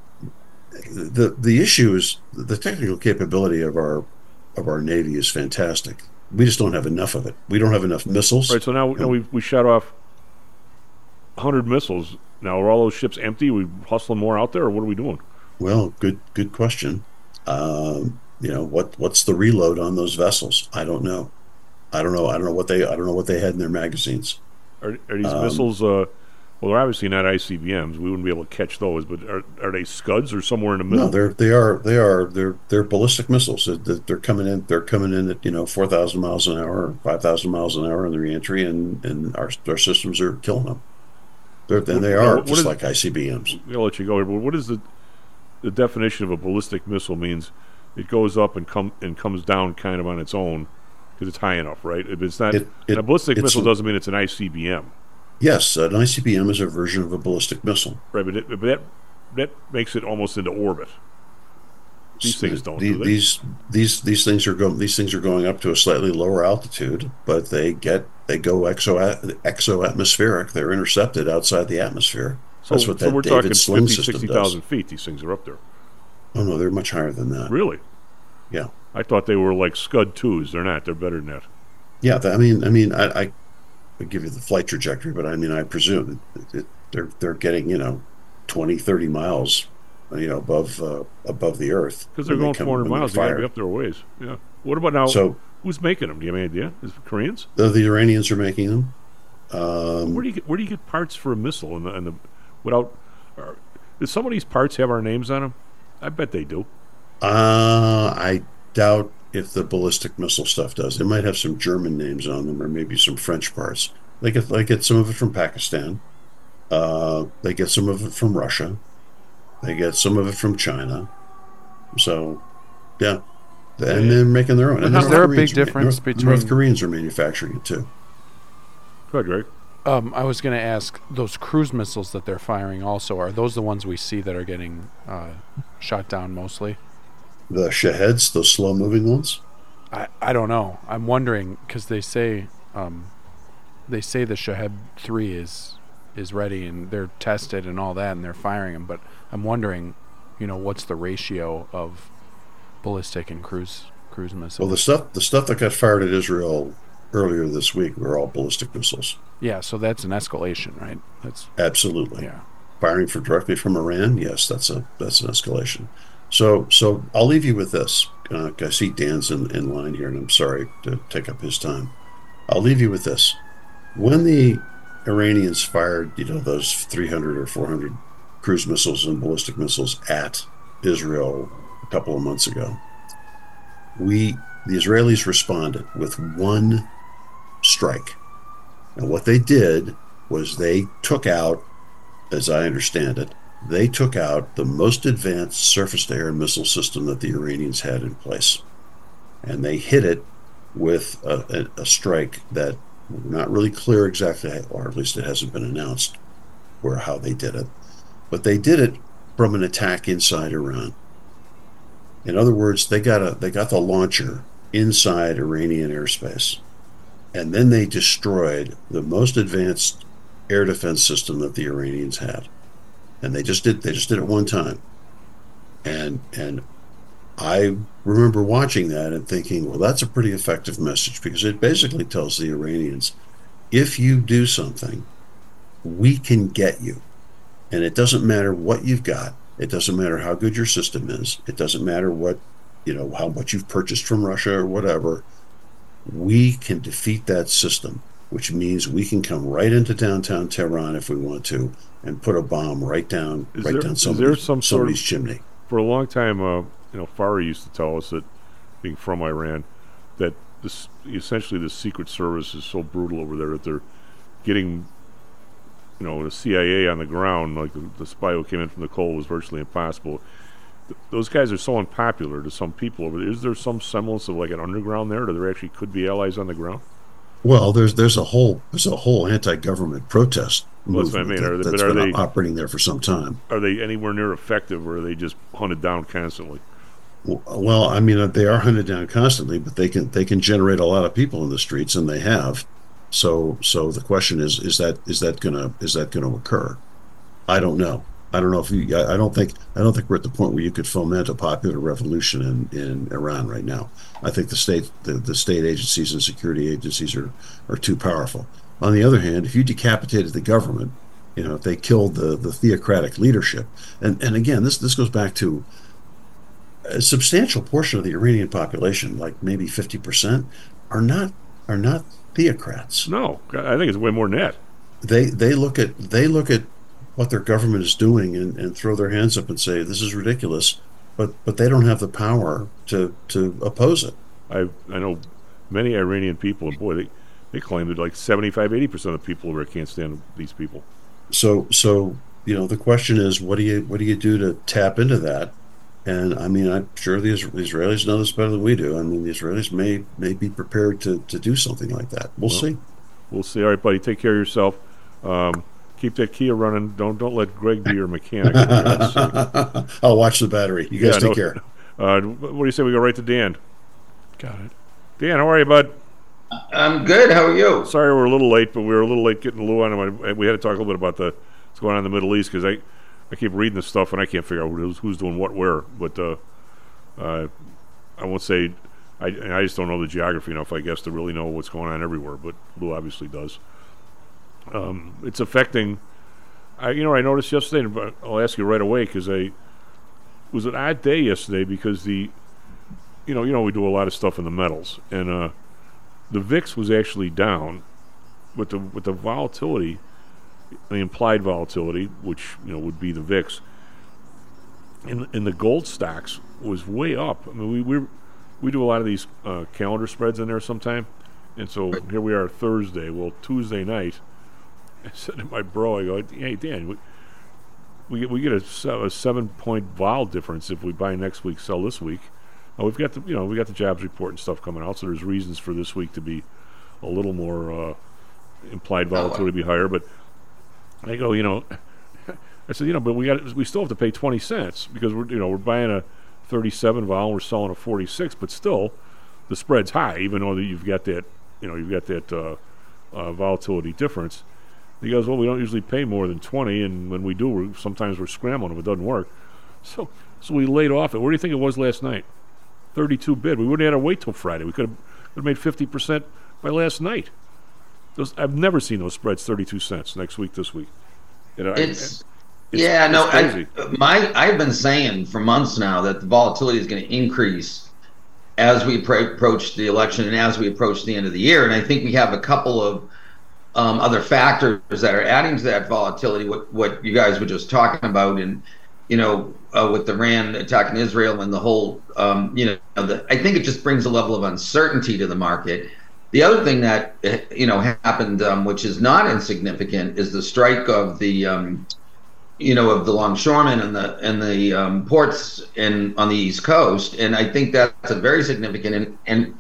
issue is the technical capability of our Navy is fantastic. We just don't have enough of it. We don't have enough missiles. Right, so now we shot off 100 missiles. Now are all those ships empty? Are we hustling more out there, or what are we doing? Well, good question. What's the reload on those vessels? I don't know. I don't know what they had in their magazines. Are these missiles? Well, they're obviously not ICBMs. We wouldn't be able to catch those. But are they Scuds or somewhere in the middle? No, they're ballistic missiles. They're coming in. They're coming in at 4,000 miles an hour or 5,000 miles an hour in the reentry, and our systems are killing them. They are just like ICBMs. I'll let you go here, but what is the definition of a ballistic missile? Means it goes up and comes down kind of on its own because it's high enough, right? If it's not, a ballistic missile doesn't mean it's an ICBM. Yes, an ICBM is a version of a ballistic missile. Right, but that makes it almost into orbit. These things don't. Do they? These things are going up to a slightly lower altitude, but they go exo-atmospheric. They're intercepted outside the atmosphere. That's what that we're David talking Sling 50, system 60,000 does. feet. These things are up there. Oh no, they're much higher than that. Really? Yeah. I thought they were like Scud 2s. They're not. They're better than that. Yeah, I give you the flight trajectory, but I presume they're getting 20, 30 miles, above the Earth. Because they're going 400 miles, they got to be up there a ways. Yeah. What about now? So who's making them? Do you have any idea? Is it Koreans? The Iranians are making them. Where do you get parts for a missile does some of these parts have our names on them? I bet they do. I doubt if the ballistic missile stuff does. It might have some German names on them, or maybe some French parts. They get some of it from Pakistan. They get some of it from Russia. They get some of it from China. So, yeah. And they're making their own. And is there a big difference between... North Koreans are manufacturing it, too. Go ahead, Greg. I was going to ask, those cruise missiles that they're firing also, are those the ones we see that are getting shot down mostly? The Shaheds, those slow-moving ones? I don't know. I'm wondering, because they say the Shahed 3 is ready, and they're tested and all that, and they're firing them, but I'm wondering, what's the ratio of ballistic and cruise missiles? Well, the stuff that got fired at Israel earlier this week were all ballistic missiles. Yeah, so that's an escalation, right? That's absolutely. Yeah. Firing directly from Iran, yes, that's an escalation. So I'll leave you with this. I see Dan's in line here, and I'm sorry to take up his time. I'll leave you with this. When the Iranians fired, those 300 or 400 cruise missiles and ballistic missiles at Israel a couple of months ago, the Israelis responded with one strike. And what they did was they took out, as I understand it, they took out the most advanced surface-to-air missile system that the Iranians had in place. And they hit it with a strike that we're not really clear exactly, or at least it hasn't been announced how they did it. But they did it from an attack inside Iran. In other words, they got the launcher inside Iranian airspace. And then they destroyed the most advanced air defense system that the Iranians had. And they just did it one time. And I remember watching that and thinking, well, that's a pretty effective message, because it basically tells the Iranians, if you do something, we can get you. And it doesn't matter what you've got. It doesn't matter how good your system is. It doesn't matter what, how much you've purchased from Russia or whatever. We can defeat that system, which means we can come right into downtown Tehran if we want to and put a bomb right down somebody's chimney. For a long time, Farah used to tell us that, being from Iran, that essentially the Secret Service is so brutal over there that they're getting, the CIA on the ground, like the spy who came in from the cold, was virtually impossible. Those guys are so unpopular to some people over there. Is there some semblance of like an underground there, or there actually could be allies on the ground? Well, there's a whole anti-government protest movement that's been operating there for some time. Are they anywhere near effective, or are they just hunted down constantly? Well, they are hunted down constantly, but they can generate a lot of people in the streets, and they have. So the question is that gonna occur? I don't know. I don't know if I don't think we're at the point where you could foment a popular revolution in Iran right now. I think the state agencies and security agencies are too powerful. On the other hand, if you decapitated the government, if they killed the theocratic leadership, and again, this goes back to a substantial portion of the Iranian population, like maybe 50%, are not theocrats. No, I think it's way more than that. They look at what their government is doing and throw their hands up and say, this is ridiculous, but they don't have the power to oppose it. I know many Iranian people, and boy, they claim that like 75-80% of the people over there can't stand these people. So the question is, what do you do to tap into that? And I mean, I'm sure the Israelis know this better than we do. I mean, the Israelis may be prepared to do something like that. We'll see. We'll see. All right, buddy. Take care of yourself. Keep that Kia running. Don't let Greg be your mechanic. I'll watch the battery. You guys take care. What do you say we go right to Dan? Got it. Dan, how are you, bud? I'm good. How are you? Sorry we're a little late, but we were a little late getting Lou on. We had to talk a little bit about what's going on in the Middle East, because I keep reading this stuff and I can't figure out who's doing what where. But I won't say I just don't know the geography enough, I guess, to really know what's going on everywhere. But Lou obviously does. It's affecting. I noticed yesterday, but I'll ask you right away, because it was an odd day yesterday, because we do a lot of stuff in the metals, and the VIX was actually down, with the volatility, the implied volatility, which would be the VIX, in the gold stocks was way up. I mean, we do a lot of these calendar spreads in there sometime, and so here we are Thursday. Well, Tuesday night, I said to my bro, I go, "Hey Dan, we get a 7-point vol difference if we buy next week, sell this week." We've got the jobs report and stuff coming out, so there's reasons for this week to be a little more implied volatility to be higher. But I go, I said, but we still have to pay 20 cents, because we're buying a 37 vol and we're selling a 46, but still the spread's high, even though you've got that volatility difference. He goes, well, we don't usually pay more than 20, and when we do, sometimes we're scrambling if it doesn't work. So we laid off it. What do you think it was last night? 32 bid. We wouldn't have had to wait till Friday. We could have made 50% by last night. I've never seen those spreads 32 cents this week. It's crazy. I've been saying for months now that the volatility is going to increase as we approach the election and as we approach the end of the year. And I think we have a couple of other factors that are adding to that volatility. What you guys were just talking about, and with Iran attacking Israel and the whole, I think it just brings a level of uncertainty to the market. The other thing that happened, which is not insignificant, is the strike of the of the longshoremen and the ports on the East Coast, and I think that's a very significant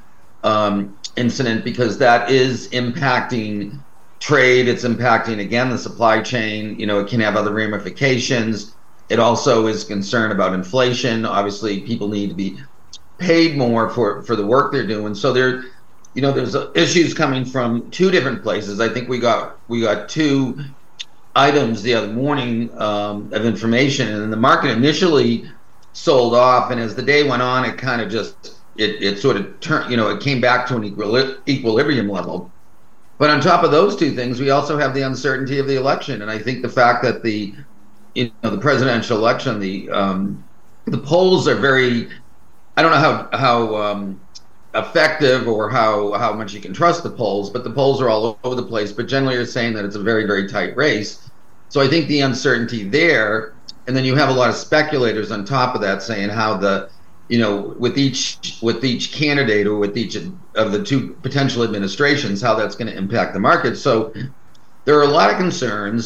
incident, because that is impacting trade. It's impacting, again, the supply chain. It can have other ramifications. It also is concerned about inflation. Obviously, people need to be paid more for the work they're doing. So there's issues coming from two different places. I think we got two items the other morning of information, and the market initially sold off, and as the day went on, it kind of just it sort of turned. It came back to an equilibrium level. But on top of those two things, we also have the uncertainty of the election, and I think the fact that the presidential election, the polls are very, I don't know how effective or how much you can trust the polls, but the polls are all over the place. But generally, you're saying that it's a very, very tight race. So I think the uncertainty there, and then you have a lot of speculators on top of that saying how with each candidate or with each of the two potential administrations, how that's going to impact the market. So there are a lot of concerns.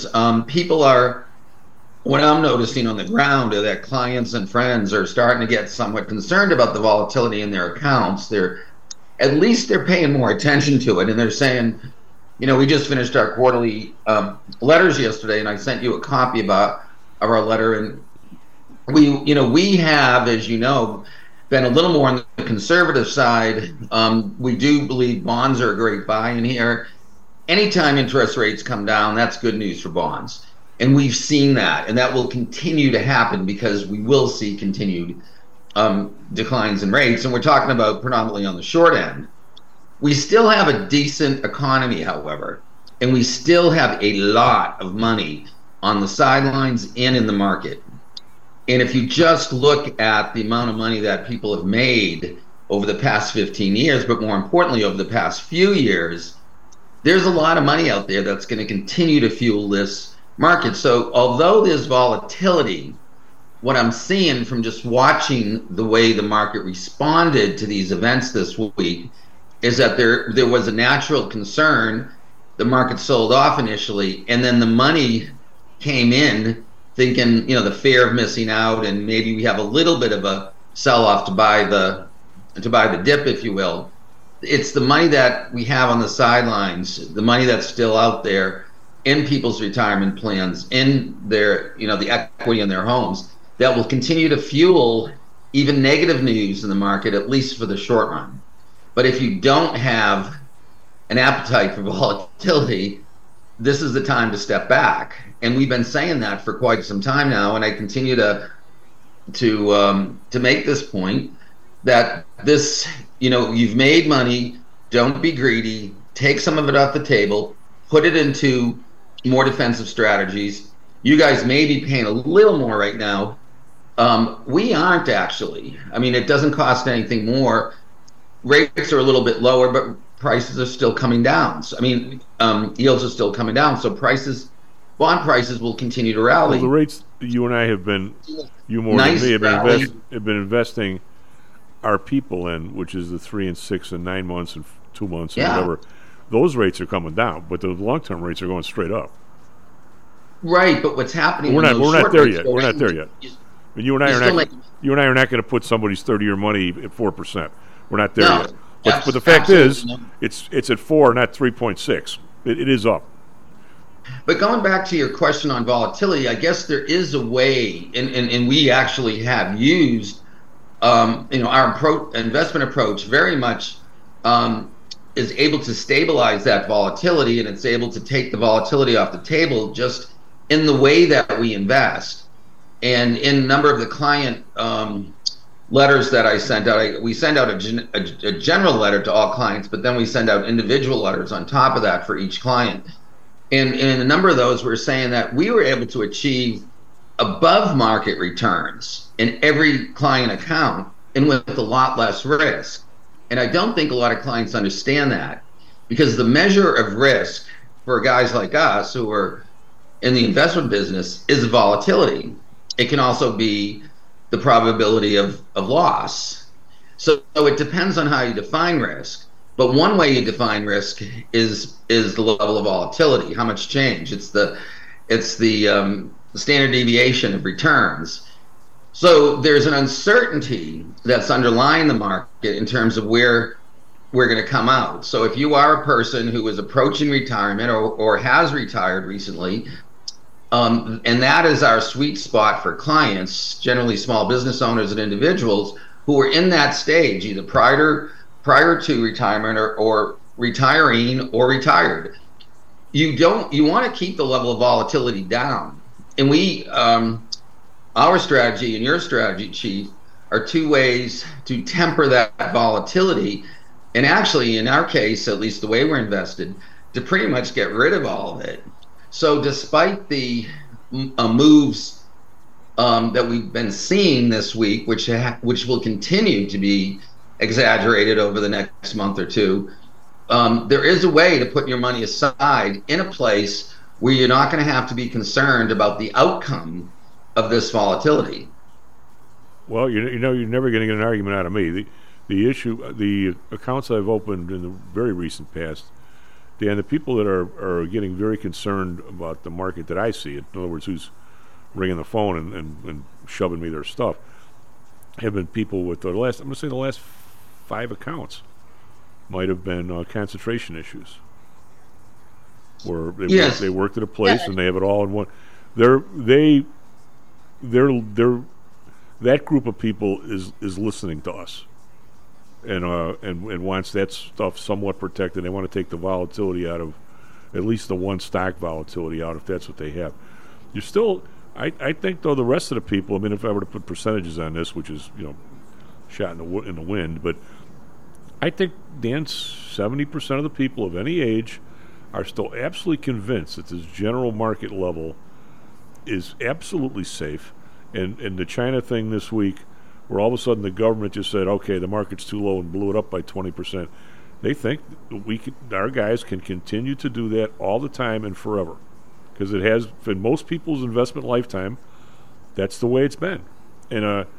What I'm noticing on the ground is that clients and friends are starting to get somewhat concerned about the volatility in their accounts. They're paying more attention to it, and they're saying, we just finished our quarterly letters yesterday, and I sent you a copy of our letter, and we have, as you know, been a little more on the conservative side. We do believe bonds are a great buy in here. Anytime interest rates come down, that's good news for bonds. And we've seen that, and that will continue to happen, because we will see continued declines in rates, and we're talking about predominantly on the short end. We still have a decent economy, however, and we still have a lot of money on the sidelines and in the market. And if you just look at the amount of money that people have made over the past 15 years, but more importantly over the past few years, there's a lot of money out there that's going to continue to fuel this market. So although there's volatility, what I'm seeing from just watching the way the market responded to these events this week is that there was a natural concern. The market sold off initially, and then the money came in thinking, the fear of missing out, and maybe we have a little bit of a sell-off to buy the dip, if you will. It's the money that we have on the sidelines, the money that's still out there in people's retirement plans, in their, the equity in their homes, that will continue to fuel even negative news in the market, at least for the short run. But if you don't have an appetite for volatility, this is the time to step back. And we've been saying that for quite some time now, and I continue to make this point that this, you've made money, don't be greedy, take some of it off the table, put it into more defensive strategies. You guys may be paying a little more right now. We aren't actually. I mean, it doesn't cost anything more. Rates are a little bit lower, but prices are still coming down. So, yields are still coming down. So bond prices will continue to rally. Well, the rates you and I have been, you more than me, have been investing our people in, which is the 3 and 6 and 9 months and 2 months and whatever. Those rates are coming down, but the long-term rates are going straight up. Right, but what's happening? We're not there yet. We're not there yet. You and I are not going to put somebody's 30-year money at 4%. We're not there yet. But the fact is, it's at 4, not 3.6. It is up. But going back to your question on volatility, I guess there is a way, and we actually have used, our investment approach very much is able to stabilize that volatility, and it's able to take the volatility off the table just in the way that we invest. And in a number of the client letters that I sent out, we send out a general letter to all clients, but then we send out individual letters on top of that for each client. And in a number of those, we're saying that we were able to achieve above market returns in every client account and with a lot less risk. And I don't think a lot of clients understand that, because the measure of risk for guys like us who are in the investment business is volatility. It can also be the probability of loss. So it depends on how you define risk. But one way you define risk is the level of volatility, how much change. It's the standard deviation of returns. So there's an uncertainty that's underlying the market in terms of where we're going to come out. So if you are a person who is approaching retirement or has retired recently, and that is our sweet spot for clients, generally small business owners and individuals who are in that stage, either prior to retirement or retiring or retired. You want to keep the level of volatility down. And our strategy and your strategy, Chief, are two ways to temper that volatility. And actually, in our case, at least the way we're invested, to pretty much get rid of all of it. So despite the moves that we've been seeing this week, which will continue to be exaggerated over the next month or two, there is a way to put your money aside in a place where you're not going to have to be concerned about the outcome of this volatility. Well, you're never going to get an argument out of me. The issue, the accounts I've opened in the very recent past, Dan, the people that are getting very concerned about the market that I see, in other words, who's ringing the phone and shoving me their stuff, have been people with the last 5 accounts might have been concentration issues, where they worked at a place and they have it all in one. They're that group of people is listening to us, and wants that stuff somewhat protected. They want to take the volatility out of, at least the one stock volatility out, if that's what they have. You're still, I think though, the rest of the people, I mean, if I were to put percentages on this, which is shot in the wind, but I think, Dan, 70% of the people of any age are still absolutely convinced that this general market level is absolutely safe. And the China thing this week, where all of a sudden the government just said, okay, the market's too low, and blew it up by 20%. They think our guys can continue to do that all the time and forever, because it has, in most people's investment lifetime, that's the way it's been. And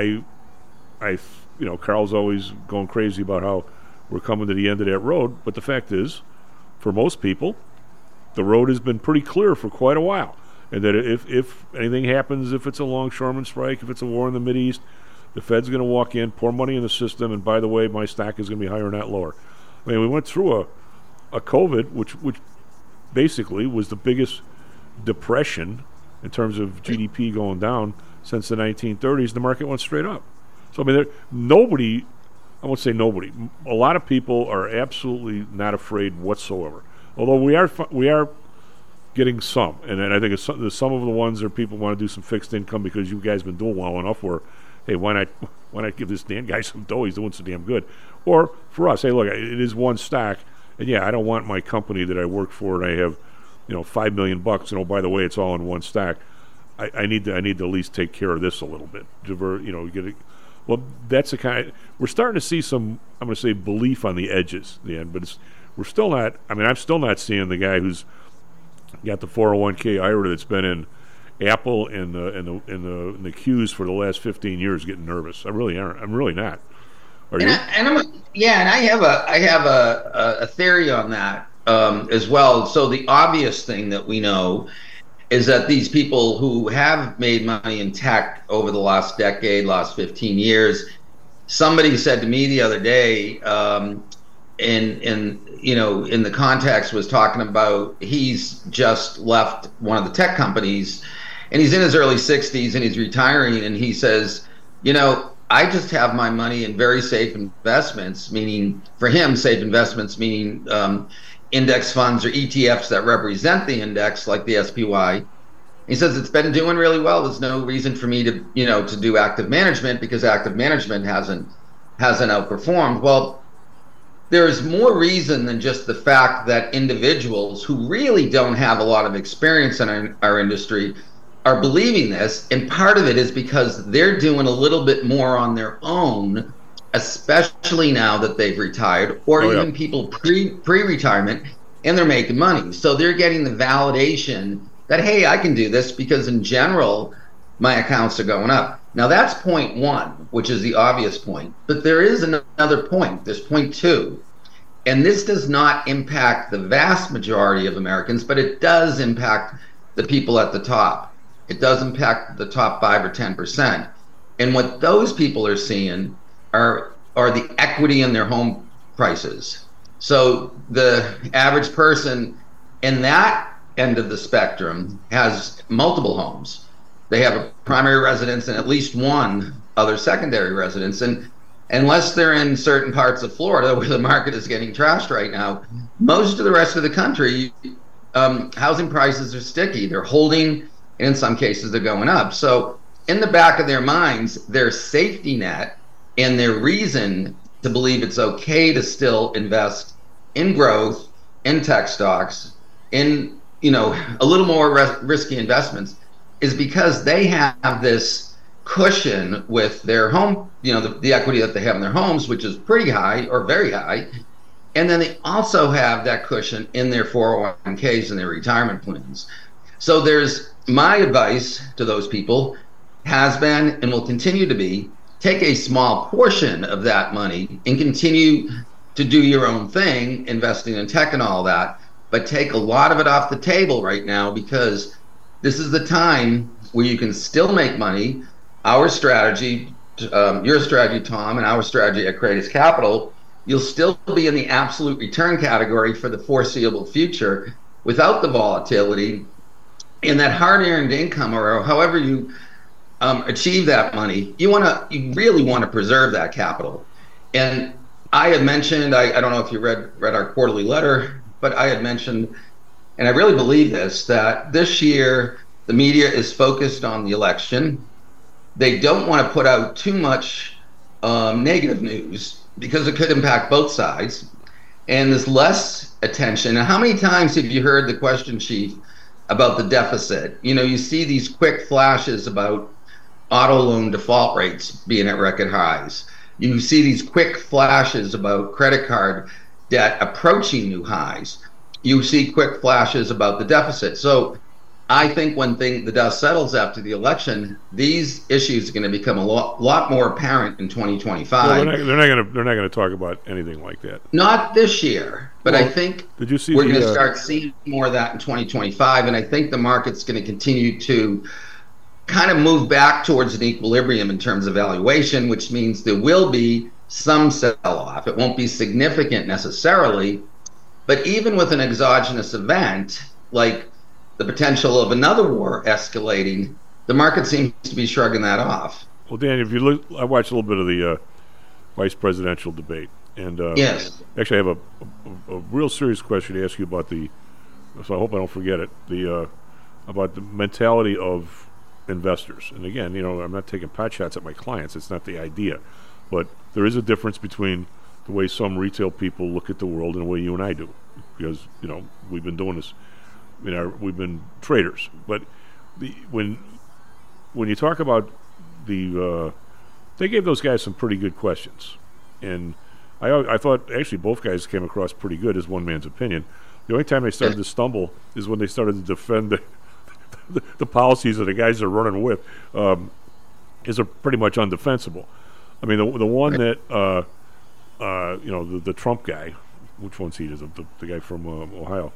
Carl's always going crazy about how we're coming to the end of that road, but the fact is, for most people, the road has been pretty clear for quite a while. and that if anything happens, if it's a longshoreman strike, if it's a war in the Mideast, the Fed's going to walk in, pour money in the system, and by the way, my stock is going to be higher, not lower. I mean, we went through a COVID, which basically was the biggest depression in terms of GDP going down since the 1930s. The market went straight up. So, I mean, nobody, I won't say nobody, a lot of people are absolutely not afraid whatsoever. Although we are getting some, and I think some of the ones are people want to do some fixed income because you guys have been doing well enough where, hey, why not give this Dan guy some dough? He's doing so damn good. Or for us, hey, look, it is one stock, and yeah, I don't want my company that I work for and I have, $5 million, and oh, by the way, it's all in one stock. I need to at least take care of this a little bit. Well, that's the kind. We're starting to see some, I'm going to say, belief on the edges, but we're still not. I mean, I'm still not seeing the guy who's got the 401k IRA that's been in Apple and the Qs for the last 15 years getting nervous. I really aren't. I'm really not. Are you? I have a theory on that as well. So the obvious thing that we know is that these people who have made money in tech over the last decade, last 15 years, somebody said to me the other day, in the context was talking about he's just left one of the tech companies and he's in his early 60s and he's retiring, and he says, I just have my money in very safe investments, meaning for him, safe investments, meaning index funds or ETFs that represent the index, like the SPY. He says it's been doing really well. There's no reason for me to, to do active management because active management hasn't outperformed. Well, there's more reason than just the fact that individuals who really don't have a lot of experience in our industry are believing this, and part of it is because they're doing a little bit more on their own, especially now that they've retired, or even people pre-retirement, and they're making money. So they're getting the validation that, hey, I can do this because in general, my accounts are going up. Now that's point one, which is the obvious point. But there is another point. There's point two. And this does not impact the vast majority of Americans, but it does impact the people at the top. It does impact the top 5 or 10%. And what those people are seeing are the equity in their home prices. So the average person in that end of the spectrum has multiple homes. They have a primary residence and at least one other secondary residence. And unless they're in certain parts of Florida where the market is getting trashed right now, most of the rest of the country, housing prices are sticky. They're holding, and in some cases they're going up. So in the back of their minds, their safety net and their reason to believe it's okay to still invest in growth, in tech stocks, in a little more risky investments is because they have this cushion with their home, the equity that they have in their homes, which is pretty high or very high. And then they also have that cushion in their 401ks and their retirement plans. So there's my advice to those people has been and will continue to be, take a small portion of that money and continue to do your own thing, investing in tech and all that, but take a lot of it off the table right now because this is the time where you can still make money. Our strategy, your strategy, Tom, and our strategy at Kratos Capital, you'll still be in the absolute return category for the foreseeable future without the volatility. And that hard-earned income, or however you achieve that money, you really want to preserve that capital. And I had mentioned, I don't know if you read our quarterly letter, but I had mentioned, and I really believe this, that this year the media is focused on the election. They don't want to put out too much negative news because it could impact both sides. And there's less attention. And how many times have you heard the question, Chief, about the deficit? You see these quick flashes about auto loan default rates being at record highs. You see these quick flashes about credit card debt approaching new highs. You see quick flashes about the deficit. So I think when the dust settles after the election, these issues are going to become a lot more apparent in 2025. Well, they're not going to talk about anything like that. Not this year, but I think did you see we're going to start seeing more of that in 2025, and I think the market's going to continue to kind of move back towards an equilibrium in terms of valuation, which means there will be some sell-off. It won't be significant necessarily, but even with an exogenous event like the potential of another war escalating, the market seems to be shrugging that off. Well, Dan, if you look, I watched a little bit of the vice presidential debate, and yes, actually I have a real serious question to ask you about so I hope I don't forget it, about the mentality of investors. And again, I'm not taking pot shots at my clients. It's not the idea. But there is a difference between the way some retail people look at the world and the way you and I do. Because, we've been doing this. We've been traders. But when you talk about they gave those guys some pretty good questions. And I thought, actually, both guys came across pretty good, as one man's opinion. The only time they started to stumble is when they started to defend the policies that the guys they're running with is pretty much undefensible. I mean, the one that the Trump guy, which one's he? The guy from Ohio.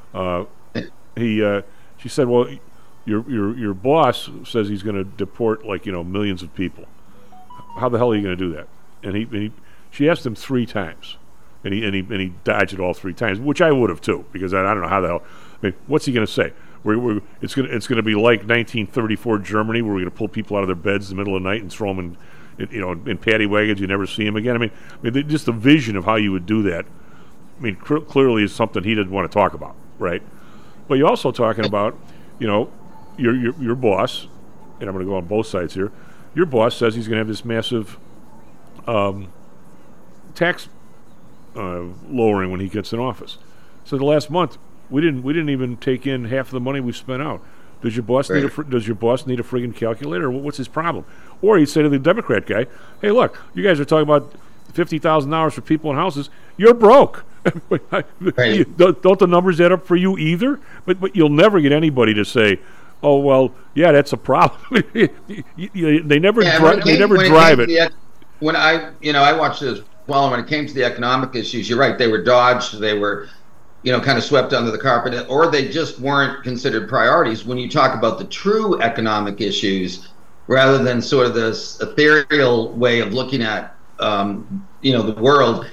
She said, well, your boss says he's going to deport millions of people. How the hell are you going to do that? And she asked him 3 times, and he dodged it all 3 times, which I would have too, because I don't know how the hell. I mean, what's he going to say? It's going to be like 1934 Germany, where we're going to pull people out of their beds in the middle of the night and throw them in paddy wagons. You never see them again. I mean, just the vision of how you would do that. I mean, clearly is something he didn't want to talk about, right? But you're also talking about, your boss, and I'm going to go on both sides here. Your boss says he's going to have this massive tax lowering when he gets in office. So the last month, we didn't even take in half of the money we spent out. Does your boss need a friggin' calculator? What's his problem? Or he'd say to the Democrat guy, "Hey, look, you guys are talking about $50,000 for people in houses. You're broke. Right. Don't the numbers add up for you either?" But you'll never get anybody to say, "Oh well, yeah, that's a problem." They never drive it. When I watched it as well. When it came to the economic issues, you're right. They were dodged. They were, kind of swept under the carpet, or they just weren't considered priorities. When you talk about the true economic issues, rather than sort of this ethereal way of looking at, the world,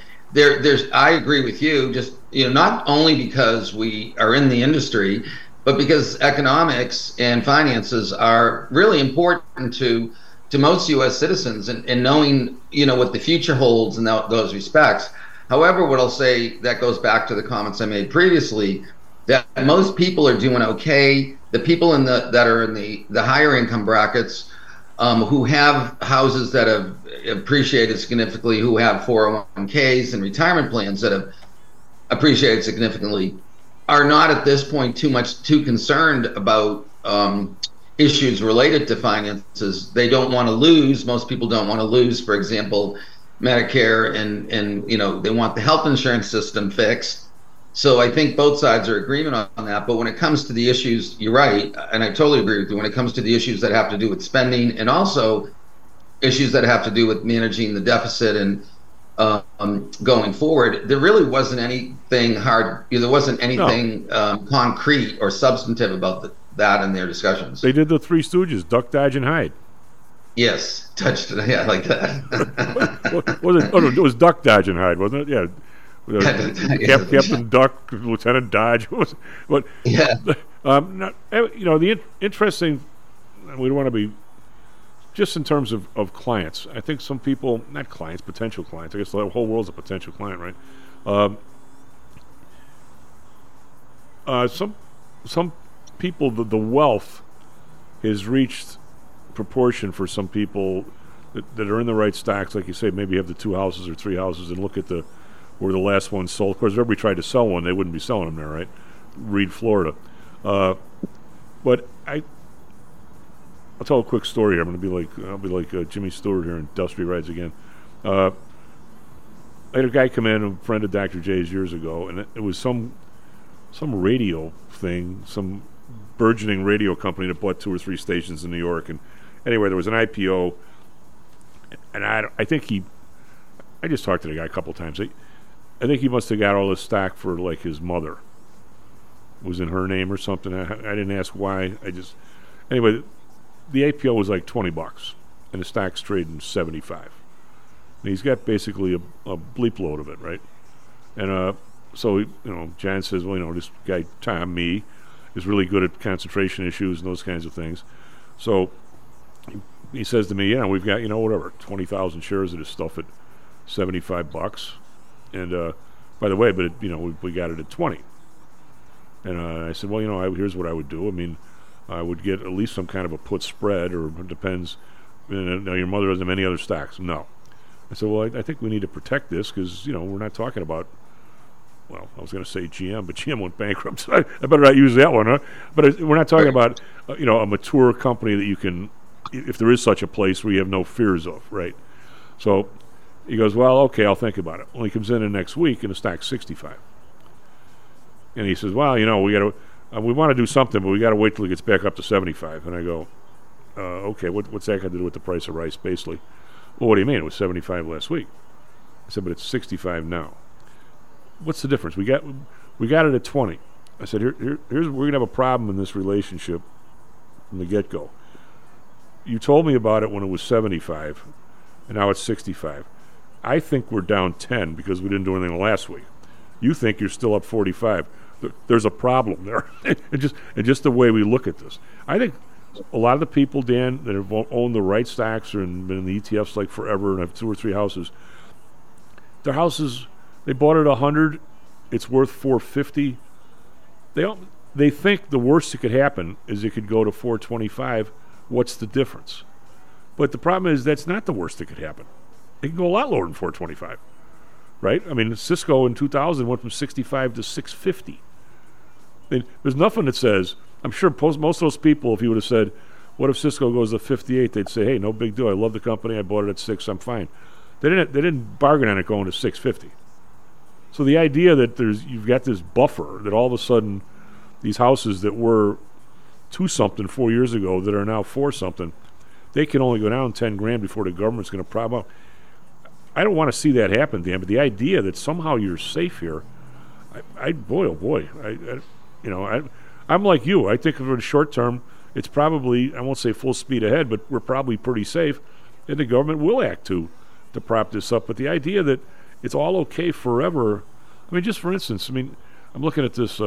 I agree with you. Just, not only because we are in the industry, but because economics and finances are really important to most U.S. citizens, and knowing, what the future holds in those respects. However, what I'll say, that goes back to the comments I made previously, that most people are doing okay. The people that are in the higher income brackets, who have houses that have appreciated significantly, who have 401ks and retirement plans that have appreciated significantly, are not at this point too concerned about issues related to finances. They don't want to lose. Most people don't want to lose, for example, Medicare, and they want the health insurance system fixed. So I think both sides are agreement on that. But when it comes to the issues, you're right, and I totally agree with you. When it comes to the issues that have to do with spending, and also issues that have to do with managing the deficit and going forward, there really wasn't anything hard. There wasn't anything concrete or substantive about that in their discussions. They did the Three Stooges: duck, dodge, and hide. Yes, touched it. Yeah, I like that. What was it? Oh, no, it was duck, dodge, and hide, wasn't it? Yeah. Captain Duck, Lieutenant Dodge. But yeah. The interesting. We don't want to be just in terms of clients. I think some people, not clients, potential clients. I guess the whole world's a potential client, right? Some people, the wealth has reached proportion for some people that are in the right stocks, like you say, maybe have the 2 houses or 3 houses, and look at where the last one sold. Of course, if everybody tried to sell one, they wouldn't be selling them there, right? Reed, Florida. But I'll tell a quick story here. I'll be like Jimmy Stewart here in Dusty Rides Again. I had a guy come in, a friend of Dr. J's years ago, and it was some radio thing, some burgeoning radio company that bought 2 or 3 stations in New York. And anyway, there was an IPO, and I think I just talked to the guy a couple times. I think he must have got all this stock for like his mother. It was in her name or something. I didn't ask why. Anyway, the IPO was like $20, and the stock's trading 75. And he's got basically a bleep load of it, right? And so John says, well, this guy Tom is really good at concentration issues and those kinds of things. So he says to me, we've got, whatever, 20,000 shares of this stuff at $75. And by the way, but we got it at 20. And I said, well, here's what I would do. I mean, I would get at least some kind of a put spread, or it depends. Now, your mother doesn't have any other stocks. No. I said, well, I think we need to protect this because, we're not talking about, well, I was going to say GM, but GM went bankrupt. So I better not use that one, huh? But we're not talking about, a mature company that you can, if there is such a place where you have no fears of, right? So he goes, well, okay, I'll think about it. Well, he comes in next week and the stock's 65. And he says, well, we want to do something, but we got to wait till it gets back up to 75. And I go, okay, what's that got to do with the price of rice, basically? Well, what do you mean? It was 75 last week. I said, but it's 65 now. What's the difference? We got it at 20. I said, here's we're going to have a problem in this relationship from the get-go. You told me about it when it was 75, and now it's 65. I think we're down 10 because we didn't do anything last week. You think you're still up 45. There's a problem there. and just the way we look at this. I think a lot of the people, Dan, that have owned the right stocks or been in the ETFs like forever and have 2 or 3 houses, their houses, they bought it 100, it's worth 450. They think the worst that could happen is it could go to 425. What's the difference? But the problem is that's not the worst that could happen. It can go a lot lower than 425, right? I mean, Cisco in 2000 went from 65 to 650. I mean, there's nothing that says, I'm sure most of those people, if you would have said, what if Cisco goes to 58, they'd say, hey, no big deal. I love the company. I bought it at 6. I'm fine. They didn't bargain on it going to 650. So the idea that you've got this buffer that all of a sudden these houses that were 2-something 4 years ago that are now 4-something, they can only go down 10 grand before the government's going to prop up. I don't want to see that happen, Dan, but the idea that somehow you're safe here, I'm like you. I think for the short term, it's probably, I won't say full speed ahead, but we're probably pretty safe, and the government will act to prop this up. But the idea that it's all okay forever, I mean, just for instance, I'm looking at this,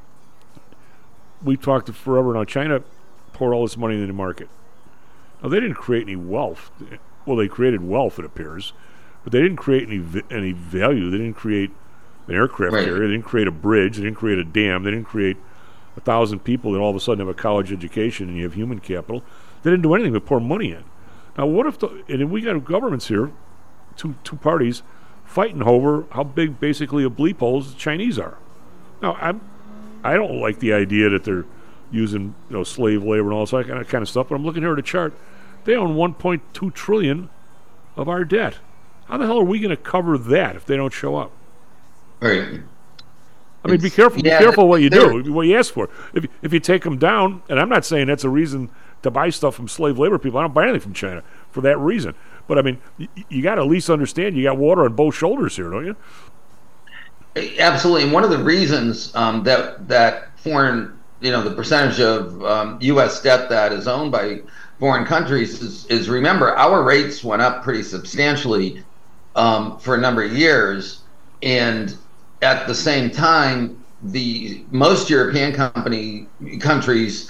we talked forever now, China poured all this money into the market. Now, they didn't create any wealth. Well, they created wealth, it appears, but they didn't create any value. They didn't create an aircraft carrier. They didn't create a bridge. They didn't create a dam. They didn't create 1,000 people that all of a sudden have a college education and you have human capital. They didn't do anything but pour money in. Now, what if and we got governments here, two parties, fighting over how big basically a bleep holes the Chinese are. Now, I don't like the idea that they're using slave labor and all that kind of stuff, but I'm looking here at a chart. They own $1.2 trillion of our debt. How the hell are we going to cover that if they don't show up? Right. I mean, be careful. Be careful what you do, what you ask for. If you take them down, and I'm not saying that's a reason to buy stuff from slave labor people. I don't buy anything from China for that reason. But I mean, you got to at least understand you got water on both shoulders here, don't you? Absolutely. And one of the reasons that foreign, the percentage of U.S. debt that is owned by foreign countries is remember, our rates went up pretty substantially for a number of years, and at the same time, most European countries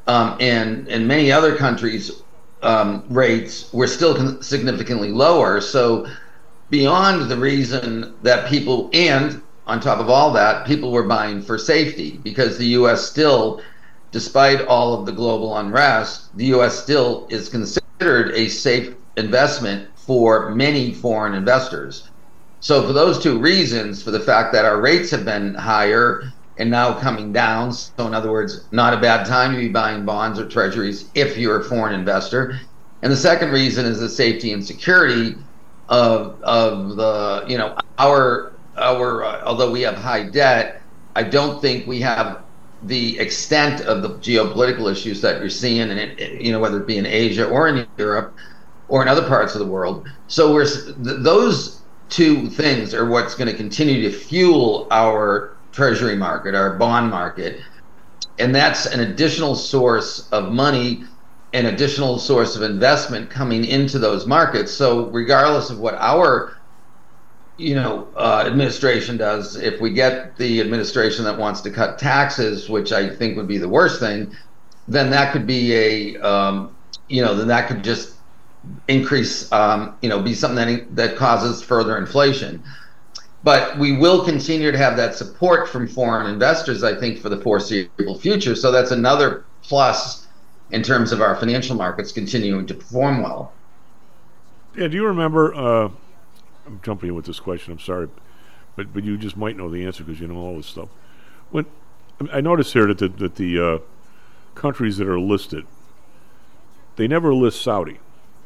and many other countries' rates were still significantly lower. So beyond the reason that people, and on top of all that, people were buying for safety, because the U.S. still, despite all of the global unrest, the U.S. still is considered a safe investment for many foreign investors. So for those two reasons, for the fact that our rates have been higher and now coming down, so in other words, not a bad time to be buying bonds or treasuries if you're a foreign investor. And the second reason is the safety and security of the, our although we have high debt, I don't think we have the extent of the geopolitical issues that you're seeing, and whether it be in Asia or in Europe or in other parts of the world. So those two things are what's going to continue to fuel our treasury market, our bond market, and that's an additional source of money, an additional source of investment coming into those markets. So regardless of what our administration does, if we get the administration that wants to cut taxes, which I think would be the worst thing, then that could be then that could just increase, be something that causes further inflation. But we will continue to have that support from foreign investors, I think, for the foreseeable future. So that's another plus in terms of our financial markets continuing to perform well. Yeah, do you remember, I'm jumping in with this question, I'm sorry, but you just might know the answer because you know all this stuff. When I noticed here that the countries that are listed, they never list Saudi.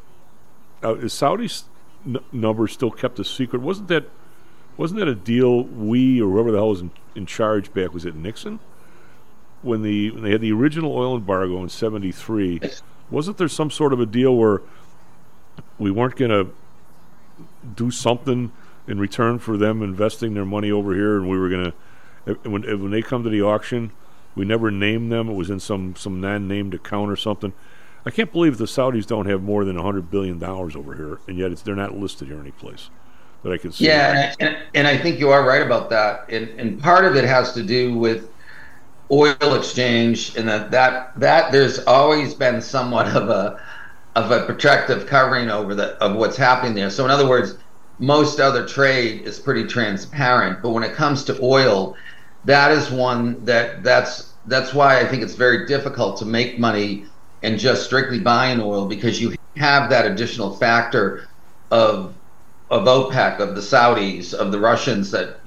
Is Saudi's number still kept a secret? Wasn't that a deal we or whoever the hell was in charge back, was it Nixon? When they had the original oil embargo in 73, wasn't there some sort of a deal where we weren't going to do something in return for them investing their money over here, and we were going to, when they come to the auction, we never named them, it was in some non-named account or something. I can't believe the Saudis don't have more than $100 billion over here, and yet they're not listed here anyplace that I can see. Yeah, and I think you are right about that. And part of it has to do with oil exchange, and that there's always been somewhat of a protective covering of what's happening there. So in other words, most other trade is pretty transparent, but when it comes to oil, that is one that's why I think it's very difficult to make money and just strictly buying oil, because you have that additional factor of OPEC, of the Saudis, of the Russians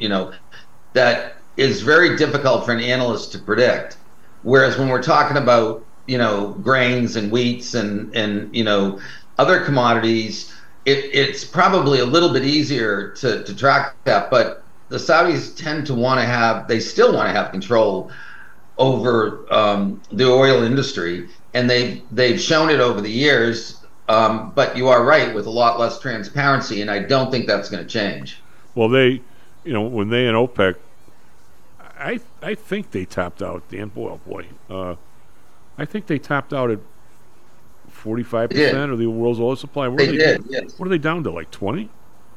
that is very difficult for an analyst to predict. Whereas when we're talking about, grains and wheats and other commodities, it's probably a little bit easier to track that. But the Saudis tend to still want to have control over the oil industry. And they've shown it over the years, but you are right, with a lot less transparency, and I don't think that's going to change. Well, when they and OPEC, I think they topped out, Dan Boyle, I think they topped out at 45% of the world's oil supply. They did, yes. What are they down to, like 20?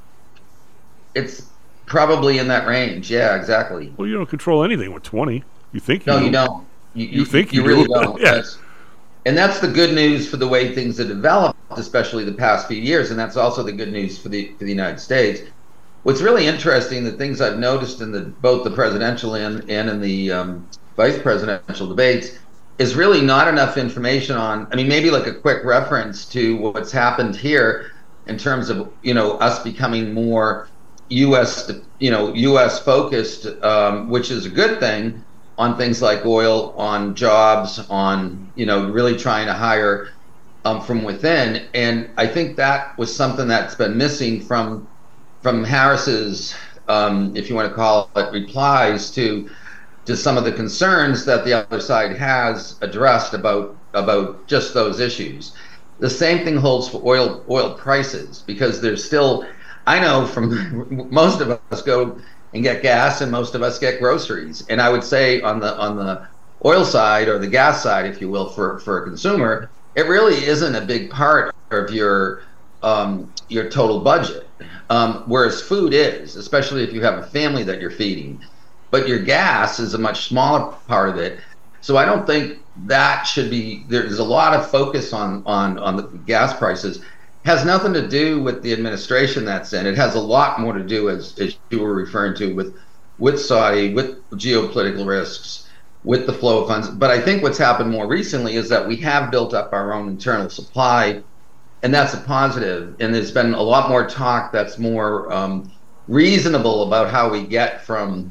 It's probably in that range, yeah, exactly. Well, you don't control anything with 20. You think you do. No, you don't. You think you really do. Don't. Yeah. And that's the good news for the way things have developed, especially the past few years, and that's also the good news for the United States. What's really interesting, the things I've noticed in both the presidential and in the vice presidential debates, is really not enough information on, maybe like a quick reference to what's happened here in terms of, us becoming more U.S. focused, which is a good thing, on things like oil, on jobs, on, really trying to hire from within. And I think that was something that's been missing from Harris's, if you want to call it, replies to some of the concerns that the other side has addressed about just those issues. The same thing holds for oil prices, because there's still, I know from most of us go and get gas, and most of us get groceries. And I would say on the oil side, or the gas side, if you will, for a consumer, it really isn't a big part of your total budget. Whereas food is, especially if you have a family that you're feeding. But your gas is a much smaller part of it. So I don't think that should be, there's a lot of focus on the gas prices. Has nothing to do with the administration that's in. It has a lot more to do, as you were referring to, with Saudi, with geopolitical risks, with the flow of funds. But I think what's happened more recently is that we have built up our own internal supply, and that's a positive. And there's been a lot more talk that's more reasonable about how we get from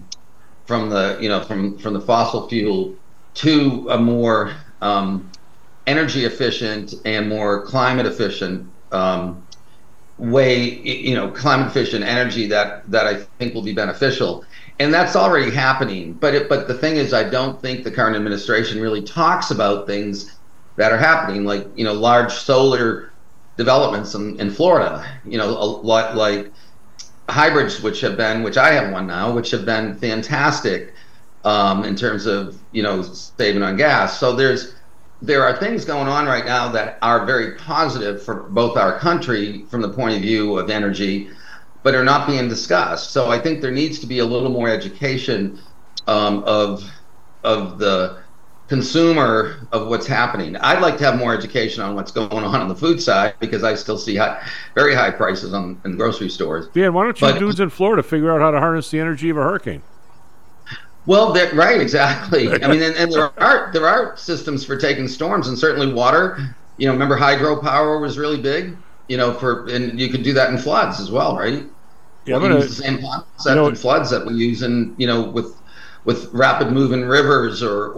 the fossil fuel to a more energy efficient and more climate efficient way, climate efficient energy that I think will be beneficial. And that's already happening. But the thing is, I don't think the current administration really talks about things that are happening, like, large solar developments in Florida, like hybrids, which I have one now, which have been fantastic in terms of, saving on gas. So there are things going on right now that are very positive for both our country from the point of view of energy, but are not being discussed. So I think there needs to be a little more education of the consumer of what's happening. I'd like to have more education on what's going on the food side, because I still see very high prices in grocery stores. Dan, why don't you dudes in Florida figure out how to harness the energy of a hurricane? Well, right, exactly. I mean, and there are systems for taking storms, and certainly water. Remember hydropower was really big. And you could do that in floods as well, right? Yeah, we use the same concept in floods that we use in with rapid moving rivers or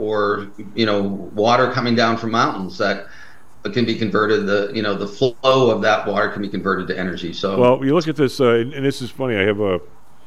water coming down from mountains that can be converted. The flow of that water can be converted to energy. So well, you look at this, and this is funny. I have I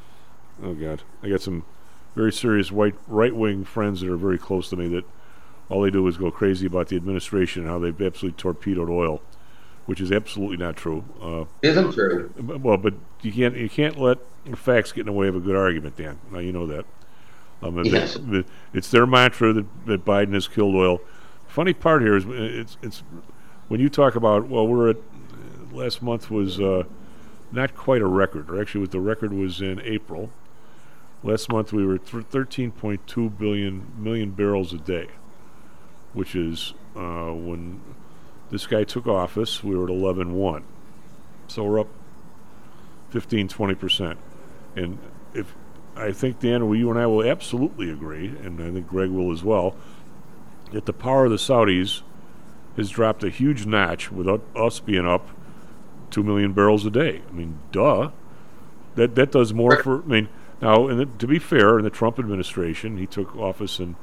got some very serious right-wing friends that are very close to me that all they do is go crazy about the administration and how they've absolutely torpedoed oil, which is absolutely not true. Isn't true. Well, but you can't let facts get in the way of a good argument, Dan. Now you know that. Yes. It's their mantra that Biden has killed oil. Funny part here is it's when you talk about, well, we're at last month was not quite a record, or actually the record was in April. Last month we were 13.2 million barrels a day, which is when this guy took office, we were at 11.1. So we're up 15-20%. And I think, Dan, you and I will absolutely agree, and I think Greg will as well, that the power of the Saudis has dropped a huge notch without us being up 2 million barrels a day. I mean, duh. That does more for... I mean, now, to be fair, in the Trump administration, he took office in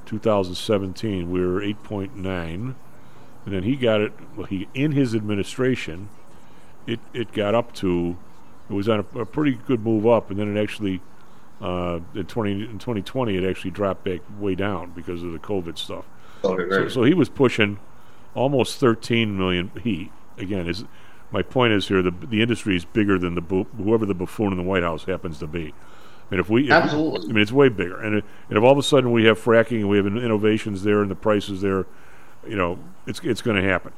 2017. We were 8.9. And then he got it... Well, in his administration, it got up to... It was on a pretty good move up, and then it actually... in 2020, it actually dropped back way down because of the COVID stuff. So he was pushing almost 13 million. My point is here, the industry is bigger than whoever the buffoon in the White House happens to be. I mean, absolutely. It's way bigger. And if all of a sudden we have fracking and we have innovations there and the prices there, it's going to happen.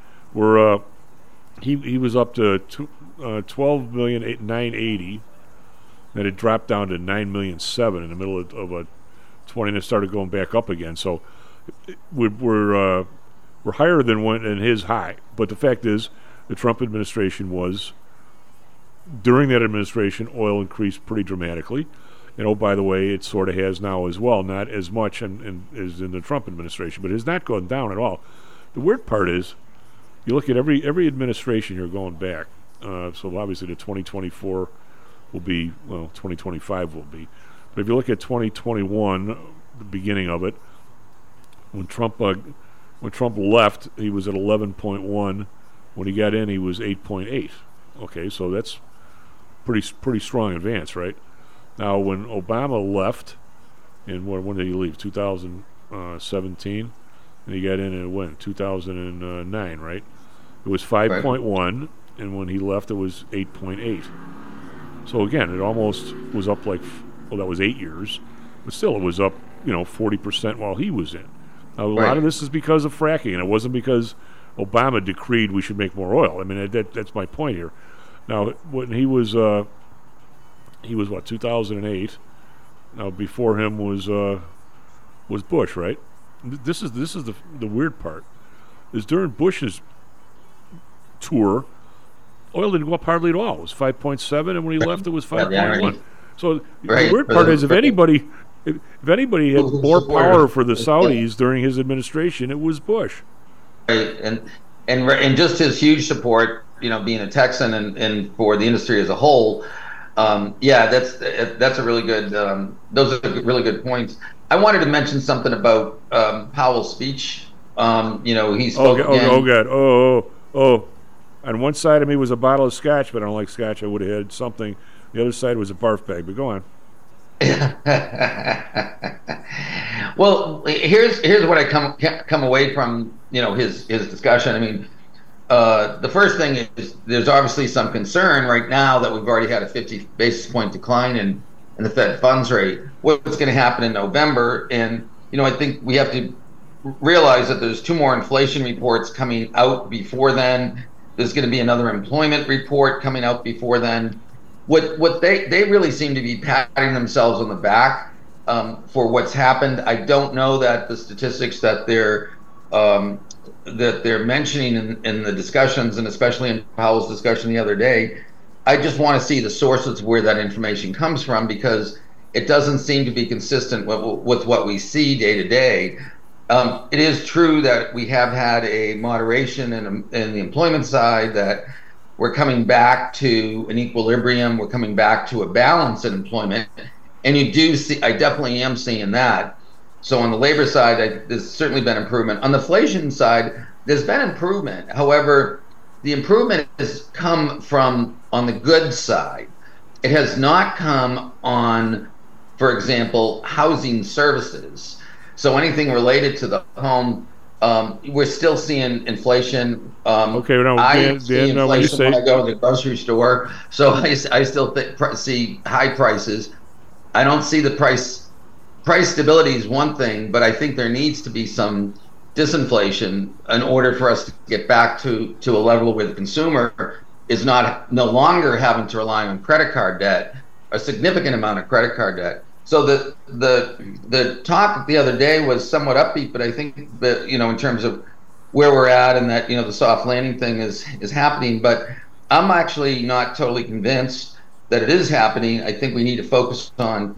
He was up to 12,980,000. Then it dropped down to 9,700,000 in the middle of 20, and it started going back up again. So we're higher than his high. But the fact is, the Trump administration during that administration, oil increased pretty dramatically. And oh, by the way, it sort of has now as well, not as much as in the Trump administration, but it has not gone down at all. The weird part is, you look at every administration here going back. So obviously the 2024 will be, 2025 will be. But if you look at 2021, the beginning of it, when Trump left, he was at 11.1. When he got in, he was 8.8. Okay, so that's pretty strong advance, right? Now, when Obama left, and when did he leave? 2017, and he got in and it went 2009, right? It was 5.1, and when he left, it was 8.8. So again, it almost was up that was 8 years, but still, it was up 40% while he was in. Now, a lot of this is because of fracking, and it wasn't because Obama decreed we should make more oil. I mean, that's my point here. Now, when he was what, 2008. Now, before him was Bush, right? This is the weird part. Is during Bush's tour, oil didn't go up hardly at all. It was 5.7, and when he left, it was 5.1. So the weird part is, if anybody had more power for the Saudis during his administration, it was Bush. Right, and just his huge support, being a Texan and for the industry as a whole. That's a really good. Those are really good points. I wanted to mention something about Powell's speech. He spoke. Oh God! On one side of me was a bottle of scotch, but I don't like scotch. I would have had something. The other side was a barf bag. But go on. Well, here's what I come away from, his discussion. I mean, the first thing is there's obviously some concern right now that we've already had a 50 basis point decline in the Fed funds rate. What's going to happen in November? And I think we have to realize that there's 2 more inflation reports coming out before then. There's going to be another employment report coming out before then. What they really seem to be patting themselves on the back for what's happened. I don't know that the statistics that they're mentioning in the discussions, and especially in Powell's discussion the other day. I just want to see the sources where that information comes from, because it doesn't seem to be consistent with what we see day to day. It is true that we have had a moderation in the employment side, that we're coming back to an equilibrium. We're coming back to a balance in employment. And you do see, I definitely am seeing that. So on the labor side, there's certainly been improvement. On the inflation side, there's been improvement. However, the improvement has come from on the goods side. It has not come on, for example, housing services. So anything related to the home, we're still seeing inflation. Okay, now, I see inflation when I go to the grocery store. So I still see high prices. I don't see the price stability is one thing, but I think there needs to be some disinflation in order for us to get back to a level where the consumer is no longer having to rely on credit card debt, a significant amount of credit card debt. So the talk the other day was somewhat upbeat, but I think that, in terms of where we're at, and that, the soft landing thing is happening, but I'm actually not totally convinced that it is happening. I think we need to focus on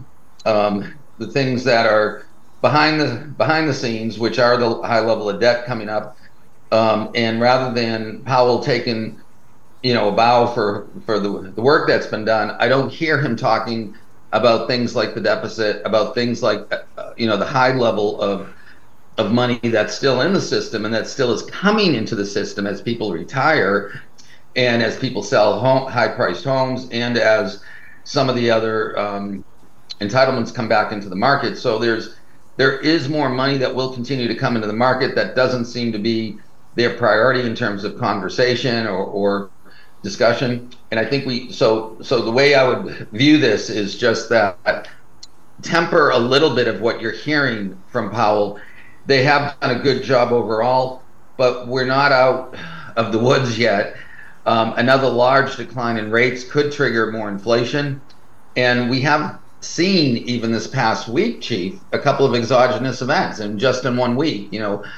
the things that are behind the scenes, which are the high level of debt coming up, and rather than Powell taking a bow for the work that's been done, I don't hear him talking about things like the deficit, about things like the high level of money that's still in the system and that still is coming into the system as people retire and as people sell high-priced homes, and as some of the other entitlements come back into the market. So there is more money that will continue to come into the market. That doesn't seem to be their priority in terms of conversation or discussion. And I think so the way I would view this is just that temper a little bit of what you're hearing from Powell. They have done a good job overall, but we're not out of the woods yet. Another large decline in rates could trigger more inflation. And we have seen, even this past week, Chief, a couple of exogenous events, and just in 1 week,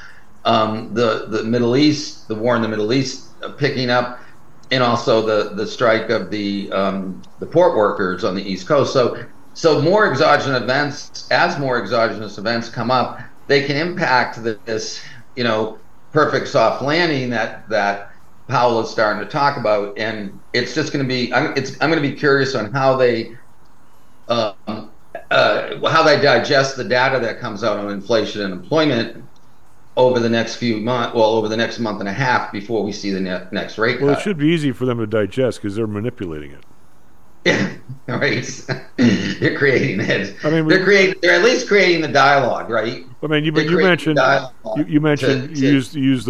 the Middle East, the war in the Middle East picking up, and also the strike of the port workers on the East Coast. So more exogenous events, as more exogenous events come up, they can impact this, perfect soft landing that Powell is starting to talk about. And it's just going to be, I'm going to be curious on how they digest the data that comes out on inflation and employment over the next few months, over the next month and a half before we see the next rate cut. Well, it should be easy for them to digest because they're manipulating it. Yeah, right. They're creating it. I mean, they're at least creating the dialogue, right? I mean, you mentioned you used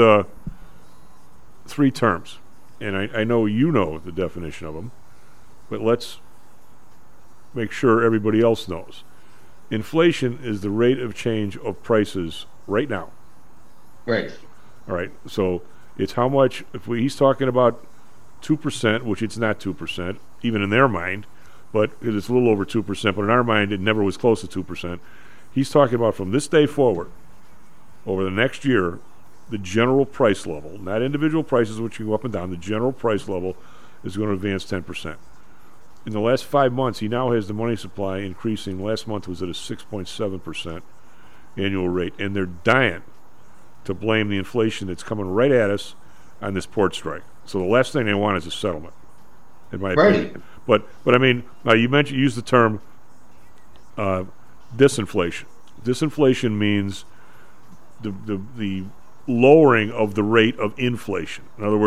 3 terms, and I know you know the definition of them, but let's make sure everybody else knows. Inflation is the rate of change of prices right now. Right. All right. So it's how much. He's talking about 2%, which it's not 2%, even in their mind, but it's a little over 2%. But in our mind, it never was close to 2%. He's talking about from this day forward, over the next year, the general price level, not individual prices, which can go up and down. The general price level is going to advance 10%. In the last 5 months, he now has the money supply increasing. Last month was at a 6.7% annual rate, and they're dying to blame the inflation that's coming right at us on this port strike. So the last thing they want is a settlement, in my opinion. But I mean, now you used the term disinflation. Disinflation means the lowering of the rate of inflation. In other words,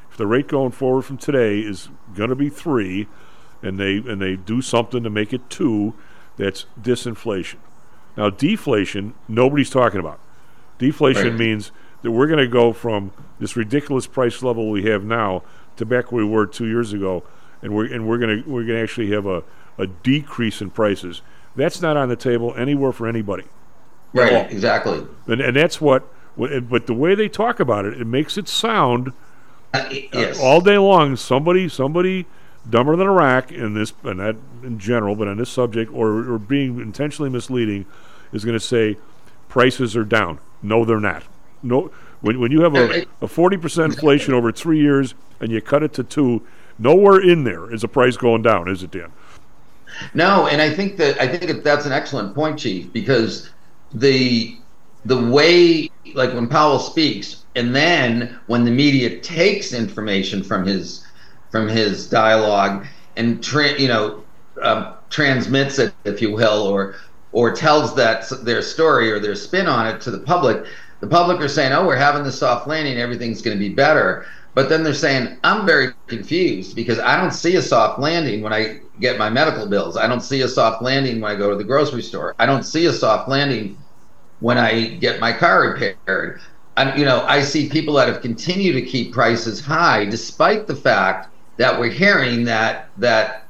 if the rate going forward from today is going to be 3, and they do something to make it 2, that's disinflation. Now, deflation, nobody's talking about. Deflation means that we're going to go from this ridiculous price level we have now to back where we were 2 years ago, and we're going to actually have a decrease in prices. That's not on the table anywhere for anybody. Right, exactly. And that's what. But the way they talk about it, it makes it sound all day long. Somebody dumber than a rack in this, and not in general, but on this subject, or being intentionally misleading, is going to say prices are down. No, they're not. No, when you have a 40% inflation over 3 years and you cut it to 2, nowhere in there is a price going down, is it, Dan? No, and I think that's an excellent point, Chief, because the way, like when Powell speaks, and then when the media takes information from his dialogue and transmits it, if you will, or tells their story or their spin on it to the public are saying, oh, we're having the soft landing, everything's going to be better. But then they're saying, I'm very confused because I don't see a soft landing when I get my medical bills. I don't see a soft landing when I go to the grocery store. I don't see a soft landing when I get my car repaired. I see people that have continued to keep prices high despite the fact that we're hearing that the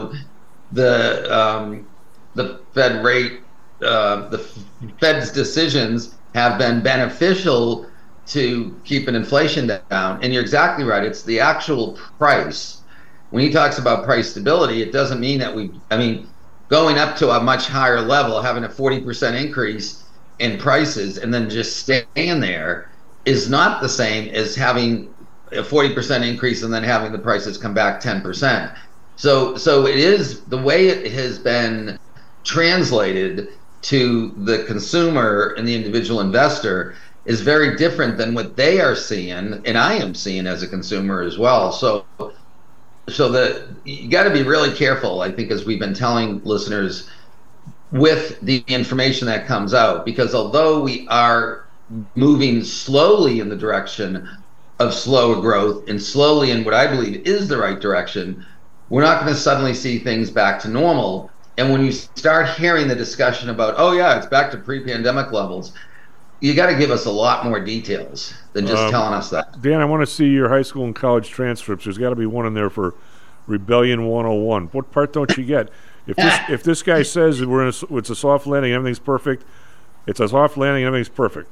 Fed rate, the Fed's decisions have been beneficial to keeping inflation down. And you're exactly right. It's the actual price. When he talks about price stability, it doesn't mean that going up to a much higher level, having a 40% increase in prices and then just staying there is not the same as having a 40% increase and then having the prices come back 10%. So it is the way it has been translated to the consumer and the individual investor is very different than what they are seeing, and I am seeing as a consumer as well. So you got to be really careful, I think, as we've been telling listeners, with the information that comes out, because although we are moving slowly in the direction of slower growth and slowly in what I believe is the right direction, we're not going to suddenly see things back to normal. And when you start hearing the discussion about, oh yeah, it's back to pre-pandemic levels, you got to give us a lot more details than just telling us that. Dan, I want to see your high school and college transcripts. There's got to be one in there for Rebellion 101. What part don't you get? If this guy says it's a soft landing, everything's perfect, it's a soft landing, everything's perfect.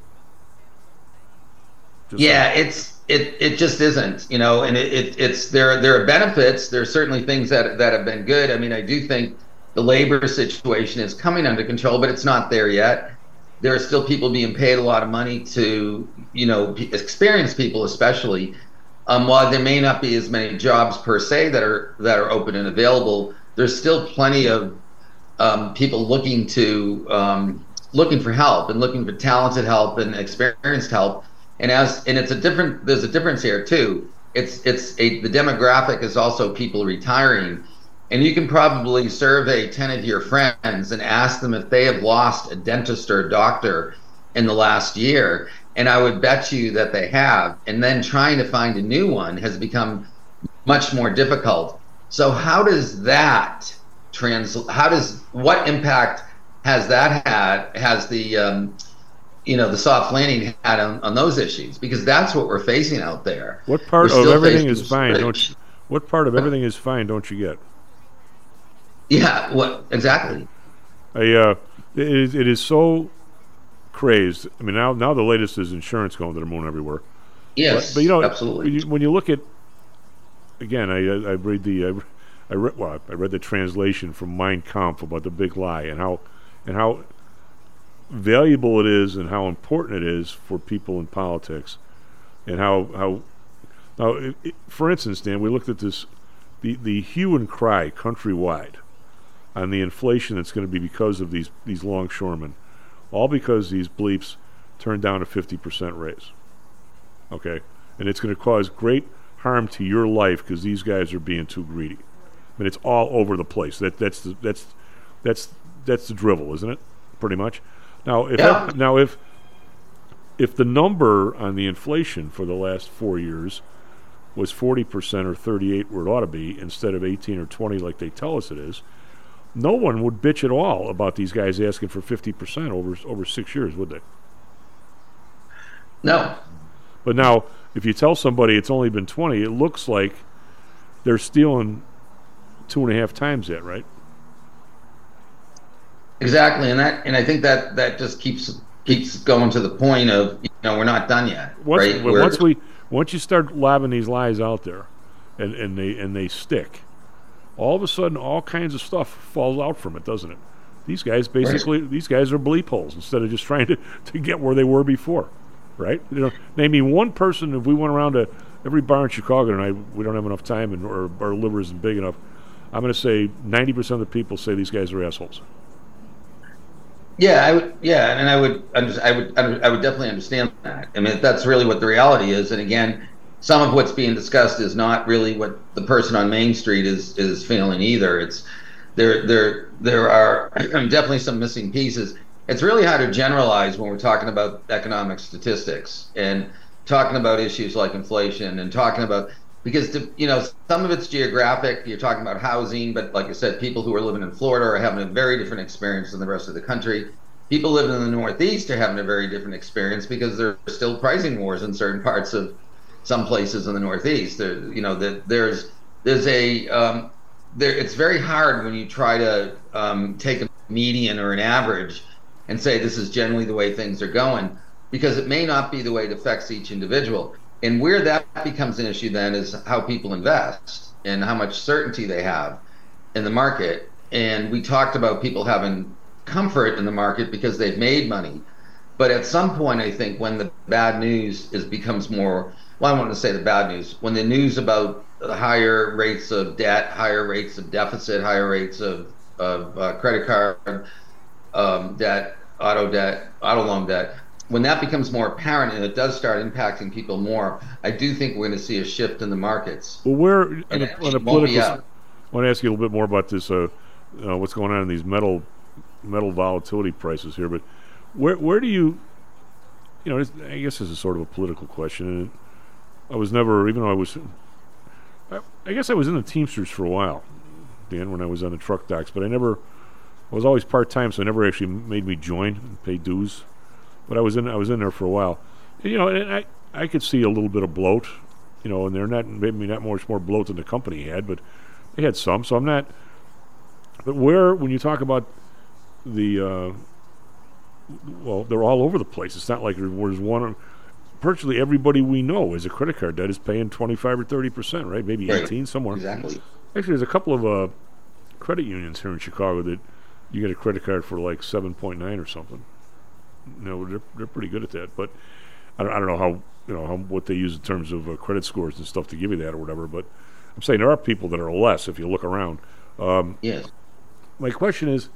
It just isn't, and it's there are benefits. There are certainly things that have been good. I mean, I do think the labor situation is coming under control, but it's not there yet. There are still people being paid a lot of money to, experienced people especially. While there may not be as many jobs per se that are open and available, there's still plenty of people looking for help and looking for talented help and experienced help. And there's a difference here too. The demographic is also people retiring. And you can probably survey 10 of your friends and ask them if they have lost a dentist or a doctor in the last year. And I would bet you that they have. And then trying to find a new one has become much more difficult. So how does that what impact has that had? Has the soft landing had on those issues? Because that's what we're facing out there. What part of everything is fine? What part of everything is fine? Don't you get? Yeah, what exactly? It is so crazed. I mean, now the latest is insurance going to the moon everywhere. Yes, but absolutely. When you look at, again, I read the translation from Mein Kampf about the big lie and how valuable it is and how important it is for people in politics, and how now, for instance, Dan, we looked at this, the hue and cry countrywide on the inflation that's going to be because of these longshoremen, all because these bleeps turned down a 50% raise. Okay, and it's going to cause great harm to your life because these guys are being too greedy. I mean, it's all over the place. That's the drivel, isn't it? Pretty much. Now, if the number on the inflation for the last 4 years was 40% or 38 where it ought to be instead of 18 or 20 like they tell us it is, no one would bitch at all about these guys asking for 50% over 6 years, would they? No. But now, if you tell somebody it's only been 20, it looks like they're stealing 2.5 times that, right? Exactly, and I think that just keeps going to the point of, we're not done yet. Once you start lobbing these lies out there, and they stick, all of a sudden all kinds of stuff falls out from it, doesn't it? These guys these guys are bleep holes instead of just trying to get where they were before, right? Name me one person. If we went around to every bar in Chicago tonight, we don't have enough time, or our liver isn't big enough. I'm going to say 90% of the people say these guys are assholes. Yeah, I would definitely understand that. I mean, that's really what the reality is. And again, some of what's being discussed is not really what the person on Main Street is feeling either. It's there are definitely some missing pieces. It's really hard to generalize when we're talking about economic statistics and talking about issues like inflation and talking about, because some of it's geographic. You're talking about housing, but like I said, people who are living in Florida are having a very different experience than the rest of the country. People living in the Northeast are having a very different experience because there are still pricing wars in certain parts of some places in the Northeast. It's very hard when you try to take a median or an average and say this is generally the way things are going, because it may not be the way it affects each individual. And where that becomes an issue then is how people invest and how much certainty they have in the market. And we talked about people having comfort in the market because they've made money. But at some point, I think when the bad news becomes more, well, I want to say the bad news, when the news about the higher rates of debt, higher rates of deficit, higher rates of credit card debt, auto loan debt, when that becomes more apparent and it does start impacting people more, I do think we're going to see a shift in the markets. Well, on the political, I want to ask you a little bit more about this. What's going on in these metal volatility prices here? But where do you? I guess this is sort of a political question. And I was never, even though I guess I was in the Teamsters for a while, Dan, when I was on the truck docks. But I was always part time, so it never actually made me join and pay dues. But I was in there for a while, and I could see a little bit of bloat, and they're maybe not much more bloat than the company had, but they had some. So I'm not. But when you talk about they're all over the place. It's not like there's one. Virtually everybody we know is a credit card debt is paying 25 or 30%, right? Maybe 18 somewhere. Exactly. Actually, there's a couple of credit unions here in Chicago that you get a credit card for like 7.9 or something. They're pretty good at that, but I don't know how what they use in terms of credit scores and stuff to give you that or whatever. But I'm saying there are people that are less if you look around. Yes. My question is,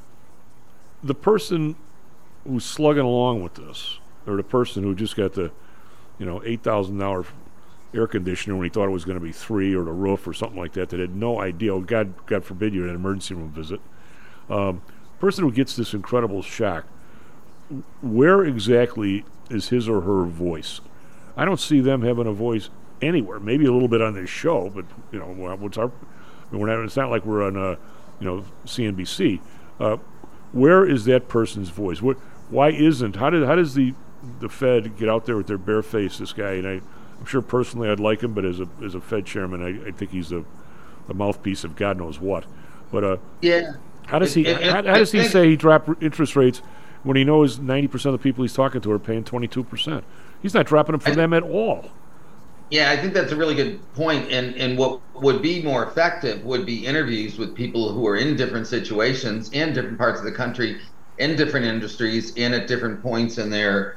the person who's slugging along with this, or the person who just got the $8,000 air conditioner when he thought it was going to be $3,000, or the roof or something like that had no idea. God forbid you're at an emergency room visit. Person who gets this incredible shock. Where exactly is his or her voice? I don't see them having a voice anywhere. Maybe a little bit on this show, but what's our? It's not like we're on CNBC. Where is that person's voice? Why isn't? How does the Fed get out there with their bare face? This guy, and I'm sure personally I'd like him, but as a Fed chairman, I think he's the mouthpiece of God knows what. But yeah, how does he say he dropped interest rates when he knows 90% of the people he's talking to are paying 22%? He's not dropping them for them at all. Yeah, I think that's a really good point. And what would be more effective would be interviews with people who are in different situations, in different parts of the country, in different industries, and at different points in their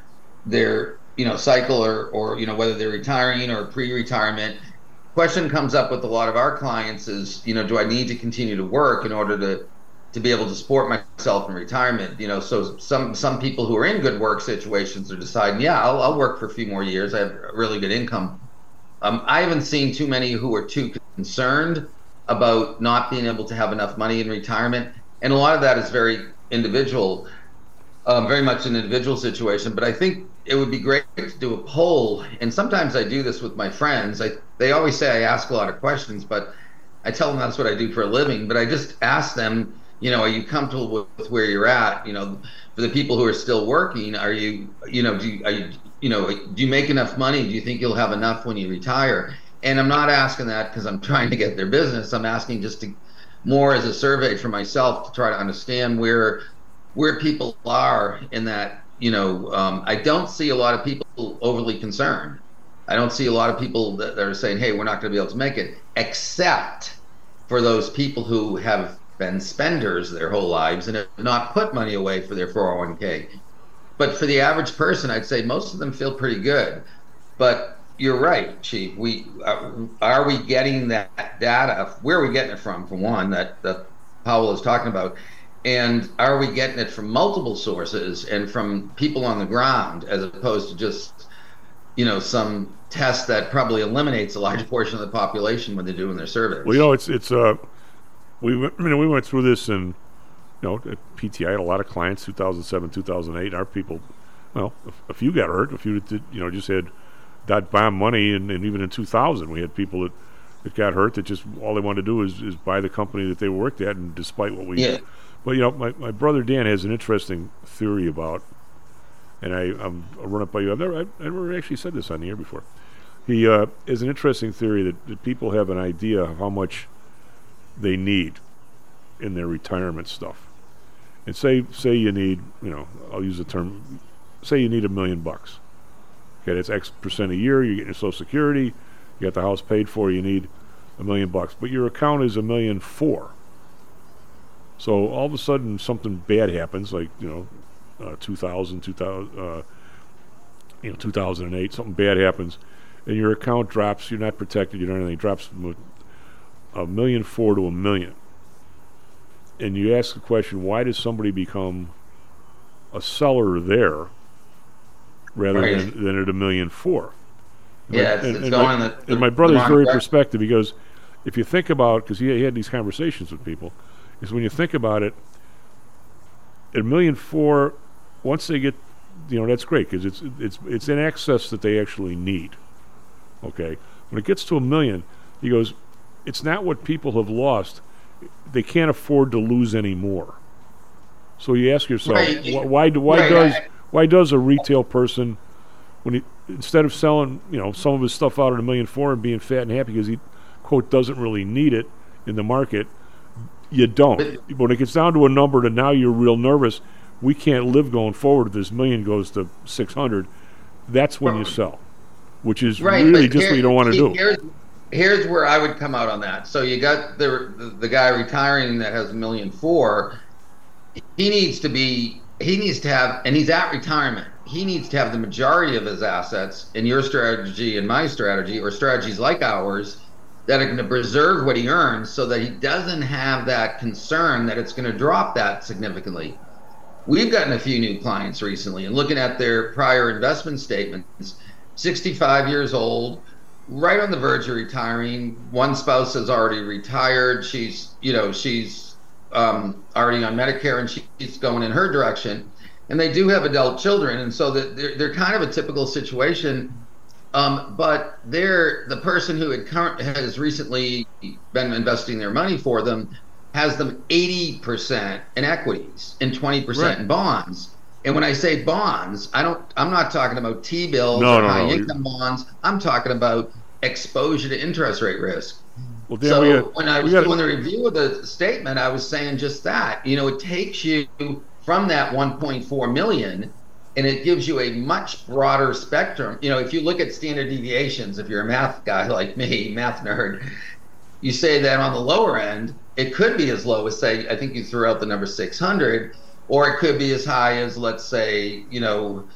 cycle, or whether they're retiring or pre-retirement. Question comes up with a lot of our clients is, do I need to continue to work in order to be able to support myself in retirement? So some people who are in good work situations are deciding, yeah, I'll work for a few more years. I have a really good income. I haven't seen too many who are too concerned about not being able to have enough money in retirement. And a lot of that is very individual, very much an individual situation. But I think it would be great to do a poll, and sometimes I do this with my friends. They always say I ask a lot of questions, but I tell them that's what I do for a living. But I just ask them, are you comfortable with where you're at? For the people who are still working, are you, do you make enough money? Do you think you'll have enough when you retire? And I'm not asking that because I'm trying to get their business. I'm asking just more as a survey for myself to try to understand where people are in that. I don't see a lot of people overly concerned. I don't see a lot of people that are saying, hey, we're not going to be able to make it, except for those people who have been spenders their whole lives and have not put money away for their 401k. But for the average person, I'd say most of them feel pretty good. But you're right, Chief. Are we getting that data? Where are we getting it from? For one, that Powell is talking about. And are we getting it from multiple sources and from people on the ground, as opposed to just, some test that probably eliminates a large portion of the population when they're doing their surveys? Well, we went through this in, at PTI, had a lot of clients, 2007, 2008. Our people, a few got hurt, a few that just had that bomb money, and even in 2000, we had people that got hurt that just all they wanted to do is buy the company that they worked at, and despite what we. Yeah. But my brother Dan has an interesting theory about, and I'll run it by you. I've never actually said this on the air before. He has an interesting theory that people have an idea of how much they need in their retirement stuff. And say you need, I'll use the term, say you need $1 million. Okay, that's X percent a year. You're getting your Social Security. You got the house paid for. You need $1 million, but your account is $1.4 million. So all of a sudden something bad happens, like 2008, something bad happens, and your account drops. You're not protected. You don't anything. It drops from $1.4 million to $1 million. And you ask the question, why does somebody become a seller there rather than at $1.4 million? Yeah, it's going and my brother's very perspective. He goes, if you think about, because he had these conversations with people, is when you think about it, at $1.4 million, once they get, that's great because it's in excess that they actually need. Okay, when it gets to $1 million, he goes, it's not what people have lost. They can't afford to lose any more. So you ask yourself, why does a retail person, when instead of selling some of his stuff out at $1.4 million and being fat and happy because he quote doesn't really need it in the market, you don't. But when it gets down to a number that now you're real nervous, we can't live going forward if this $1 million goes to 600. That's when you sell, which is really just what you don't want to do. Here's where I would come out on that. So you got the guy retiring that has $1.4 million. He needs to have, and he's at retirement. He needs to have the majority of his assets in your strategy and my strategy, or strategies like ours, that are going to preserve what he earns, so that he doesn't have that concern that it's going to drop that significantly. We've gotten a few new clients recently, and looking at their prior investment statements, 65 years old, right on the verge of retiring. One spouse has already retired. She's already on Medicare, and she's going in her direction. And they do have adult children, and so they're kind of a typical situation. But the person who has recently been investing their money for them has them 80% in equities and 20% in bonds. And when I say bonds, I'm not talking about T-bills or high income bonds. I'm talking about exposure to interest rate risk. Well, Dan, so when I was doing the review of the statement, I was saying just that. It takes you from that 1.4 million, and it gives you a much broader spectrum. If you look at standard deviations, if you're a math guy like me, math nerd, you say that on the lower end, it could be as low as, say, I think you threw out the number 600, or it could be as high as, let's say, 2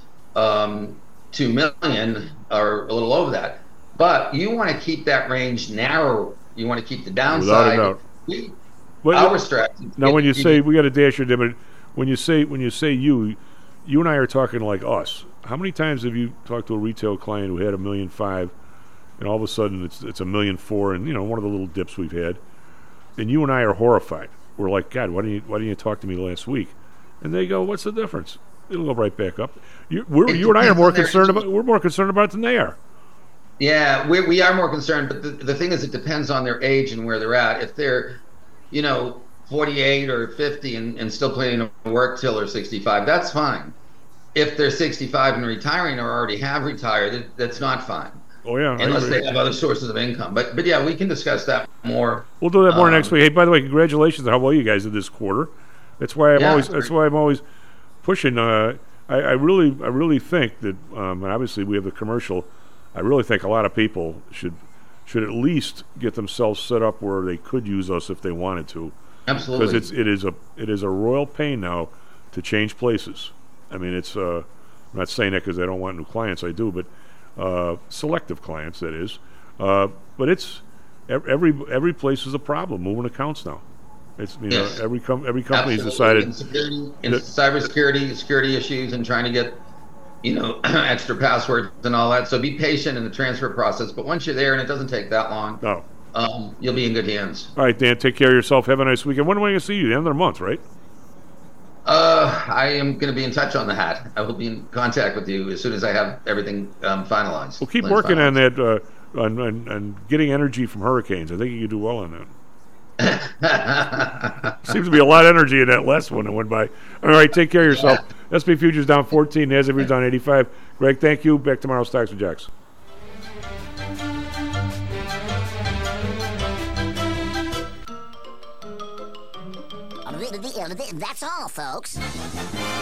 million or a little over that. But you want to keep that range narrow. You want to keep the downside. Our strategy. Now, when you say we got to dash your debit, when you say you and I are talking like us. How many times have you talked to a retail client who had $1.5 million, and all of a sudden it's $1.4 million, and one of the little dips we've had, and you and I are horrified. We're like, God, why didn't you talk to me last week? And they go, what's the difference? It'll go right back up. You and I are more concerned about. We're more concerned about it than they are. Yeah, we are more concerned, but the thing is, it depends on their age and where they're at. If they're, 48 or 50 and still planning to work till they're 65, that's fine. If they're 65 and retiring or already have retired, that's not fine. Oh yeah, unless they have other sources of income. But yeah, we can discuss that more. We'll do that more next week. Hey, by the way, congratulations on how well you guys did this quarter. That's why I'm always pushing. I really think that, and obviously we have the commercial. I really think a lot of people should at least get themselves set up where they could use us if they wanted to. Absolutely. Because it is a royal pain now to change places. I mean, it's I'm not saying that because I don't want new clients. I do, but selective clients, that is. But it's every place is a problem. Moving accounts now. It's every company's decided. And cybersecurity, security issues, and trying to get extra passwords and all that. So be patient in the transfer process. But once you're there, and it doesn't take that long, you'll be in good hands. All right, Dan, take care of yourself. Have a nice weekend. When am I going to see you? The end of the month, right? I am going to be in touch on the hat. I will be in contact with you as soon as I have everything finalized. Well, keep working on that, on getting energy from hurricanes. I think you could do well on that. Seems to be a lot of energy in that last one that went by. All right, take care of yourself. SP Futures down 14, NASDAQ Futures down 85. Greg, thank you. Back tomorrow, Stocks with Jacks. That's all, folks.